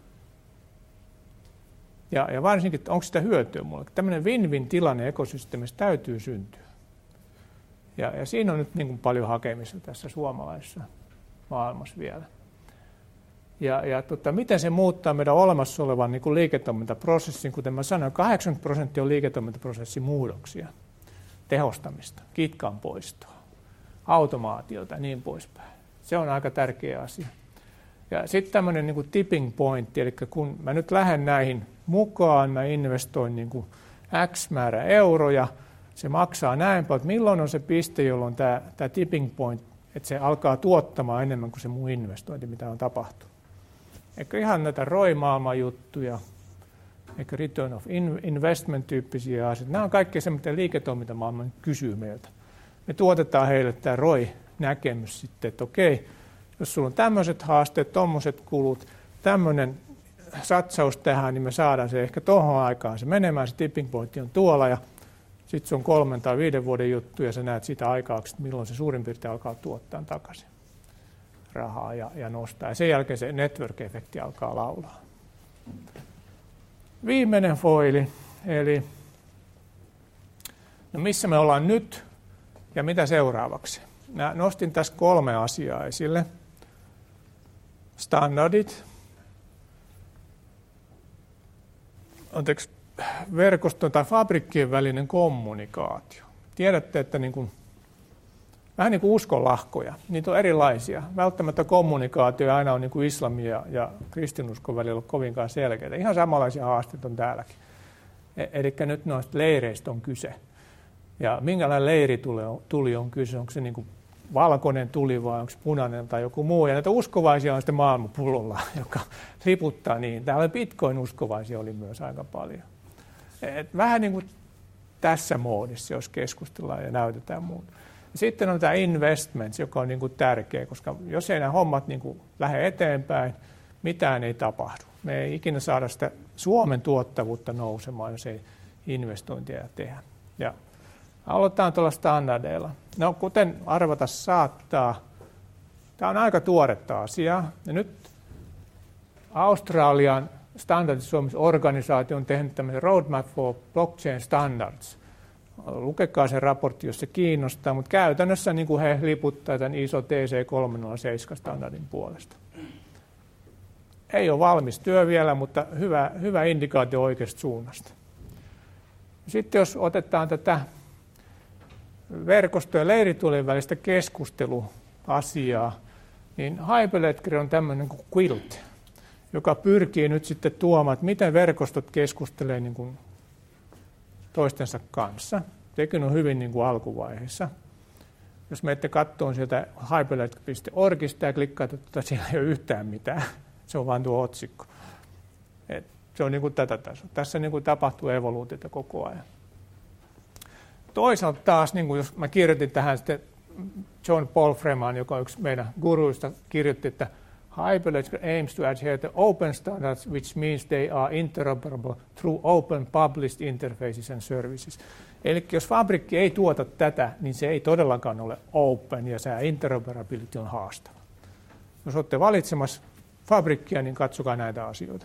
Ja, ja varsinkin, onko sitä hyötyä mulle? Tämmöinen win-win tilanne ekosysteemissä täytyy syntyä. Ja, ja siinä on nyt niin kuin paljon hakemista tässä suomalaisessa maailmassa vielä. Ja, ja tota, miten se muuttaa meidän olemassa olevan niin kuin liiketoimintaprosessin, kuten mä sanoin, kahdeksankymmentä prosenttia on liiketoimintaprosessin muutoksia, tehostamista, kitkan poistoa, automaatiota ja niin poispäin. Se on aika tärkeä asia. Ja sitten tämmöinen niin kuin tipping point, eli kun mä nyt lähden näihin mukaan, mä investoin niin kuin X määrä euroja, se maksaa näin paljon, että milloin on se piste, jolloin tämä, tämä tipping point, että se alkaa tuottamaan enemmän kuin se muu investointi, mitä on tapahtunut. Eikä ihan näitä R O I-maailman juttuja, eikä return of investment-tyyppisiä asioita. Nämä on kaikki se, mitä liiketoimintamaailma kysyy meiltä. Me tuotetaan heille tämä R O I-näkemys sitten, että okei, jos sulla on tämmöiset haasteet, tommoset kulut, tämmöinen satsaus tähän, niin me saadaan se ehkä tuohon aikaan se menemään, se tipping point on tuolla, ja sitten se on kolmen tai viiden vuoden juttu, ja sä näet sitä aikaa, milloin se suurin piirtein alkaa tuottaa takaisin rahaa ja, ja nostaa. Ja sen jälkeen se network-efekti alkaa laulaa. Viimeinen foili, eli no missä me ollaan nyt ja mitä seuraavaksi? Mä nostin tässä kolme asiaa esille. Standardit, anteeksi, verkoston tai fabrikkien välinen kommunikaatio. Tiedätte, että niin kuin, vähän niin kuin uskonlahkoja, niitä on erilaisia. Välttämättä kommunikaatio aina on niin kuin islamin ja, ja kristinuskon välillä ollut kovinkaan selkeitä. Ihan samanlaisia haasteita on täälläkin. Eli nyt noista leireistä on kyse. Ja minkälainen leiri tuli on kyse, onko se niin kuin valkoinen tuli vai onko se punainen tai joku muu. Ja näitä uskovaisia on sitten maailmanpullolla, joka riputtaa niin. Täällä Bitcoin-uskovaisia oli myös aika paljon. Et vähän niin kuin tässä moodissa, jos keskustellaan ja näytetään muuta. Sitten on tämä investments, joka on niin kuin tärkeä, koska jos ei nämä hommat niin kuin lähde eteenpäin, mitään ei tapahdu. Me ei ikinä saada sitä Suomen tuottavuutta nousemaan, jos ei investointia tehdä. Ja aloitetaan tuolla standardeilla. No, kuten arvata saattaa, tämä on aika tuoretta asiaa. Ja nyt Australian standardisoimisorganisaatio on tehnyt tämmöisen Roadmap for Blockchain Standards. Lukekaa se raportti, jos se kiinnostaa, mutta käytännössä niin kuin he liputtaa tämän I S O T C kolmesataaseitsemän-standardin puolesta. Ei ole valmis työ vielä, mutta hyvä, hyvä indikaatio oikeasta suunnasta. Sitten jos otetaan tätä verkosto- ja leiritulien välistä keskusteluasiaa, niin Hyperledger on tämmöinen kuin Quilt, joka pyrkii nyt sitten tuomaan, että miten verkostot keskustelee niin kuin toistensa kanssa. Sekin on hyvin niin kuin alkuvaiheessa. Jos menette katsomaan sieltä hyperledger piste orgista ja klikkaatte, että siellä ei ole yhtään mitään. Se on vain tuo otsikko. Et se on niin kuin tätä tasoa. Tässä niin kuin tapahtuu evoluutiota koko ajan. Toisaalta taas, niin kuin jos mä kirjoitin tähän sitten John Paul Freeman, joka on yksi meidän guruista, kirjoitti, että Hyperledger aims to adhere to open standards, which means they are interoperable through open published interfaces and services. Eli jos fabrikki ei tuota tätä, niin se ei todellakaan ole open, ja se interoperability on haastava. Jos olette valitsemassa fabrikkia, niin katsokaa näitä asioita.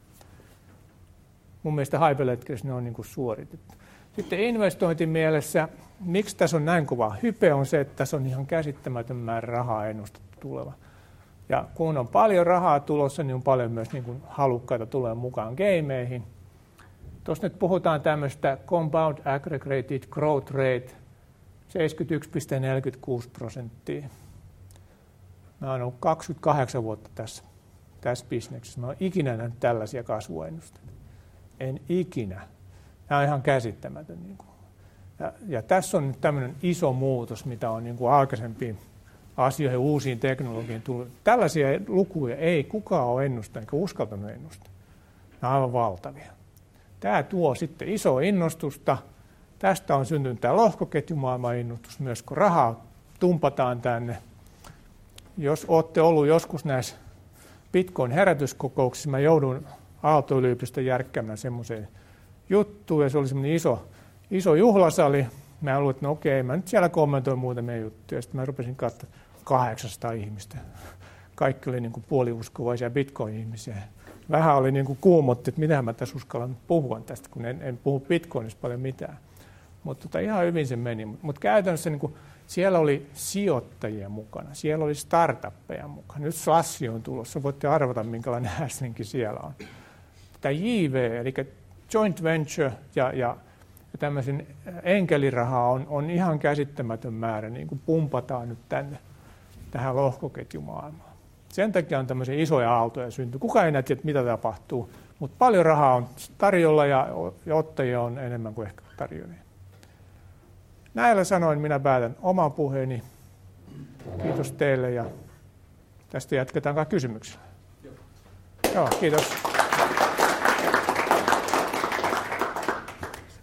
Mun mielestä Hyperledgerissä ne on niin kuin suoritettu. Sitten investointimielessä, miksi tässä on näin kova hype, on se, että tässä on ihan käsittämätön määrä rahaa ennustettu tuleva. Ja kun on paljon rahaa tulossa, niin on paljon myös niin kuin halukkaita tulee mukaan gameihin. Tuossa nyt puhutaan tämmöistä compound aggregated growth rate, seitsemänkymmentäyksi pilkku neljäkymmentäkuusi prosenttia. Mä oon ollut kaksikymmentäkahdeksan vuotta tässä, tässä bisneksessä. Mä oon ikinä nähnyt tällaisia kasvuennusteita. En ikinä. Nämä on ihan käsittämätön. Niin kuin. Ja, ja tässä on nyt tämmöinen iso muutos, mitä on niin kuin aikaisempiin asioihin, uusiin teknologiin tullut. Tällaisia lukuja ei kukaan ole ennustanut, eikä uskaltanut ennustaa. Nämä on aivan valtavia. Tämä tuo sitten isoa innostusta. Tästä on syntynyt tämä lohkoketjumaailman innostus myös, kun rahaa tumpataan tänne. Jos olette ollut joskus näissä Bitcoin-herätyskokouksissa, mä joudun Aalto-yliopiston järkkäämään semmoiseen juttuun, ja se oli semmoinen iso, iso juhlasali. Mä luulen, että no okei, mä nyt siellä kommentoin muutamia juttuja, sitten mä rupesin katsomaan kahdeksansataa ihmistä. Kaikki oli niin kuin puoliuskovaisia Bitcoin-ihmisiä. Vähän oli niin kuin kuumotti, että mitä mä tässä uskallan puhua tästä, kun en, en puhu Bitcoinista paljon mitään. Mutta tota, ihan hyvin se meni. Mutta mut käytännössä niin kuin Siellä oli sijoittajia mukana, siellä oli startuppeja mukana. Nyt Slassi on tulossa, voitte arvata minkälainen häslinki siellä on. Tämä J V, eli joint venture ja, ja tämmöisen enkelirahaa on, on ihan käsittämätön määrä, niin kuin pumpataan nyt tänne tähän lohkoketjumaailmaan. Sen takia on tämmöisiä isoja aaltoja syntyy. Kukaan ei näe, mitä tapahtuu, mutta paljon rahaa on tarjolla ja, ja ottajia on enemmän kuin ehkä tarjoajia. Näillä sanoin minä päätän oman puheeni. Kiitos teille ja tästä jatketaan kysymyksillä. Joo. Joo, kiitos.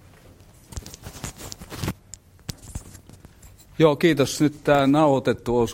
Joo, kiitos. Nyt tämä nauhoitettu osuus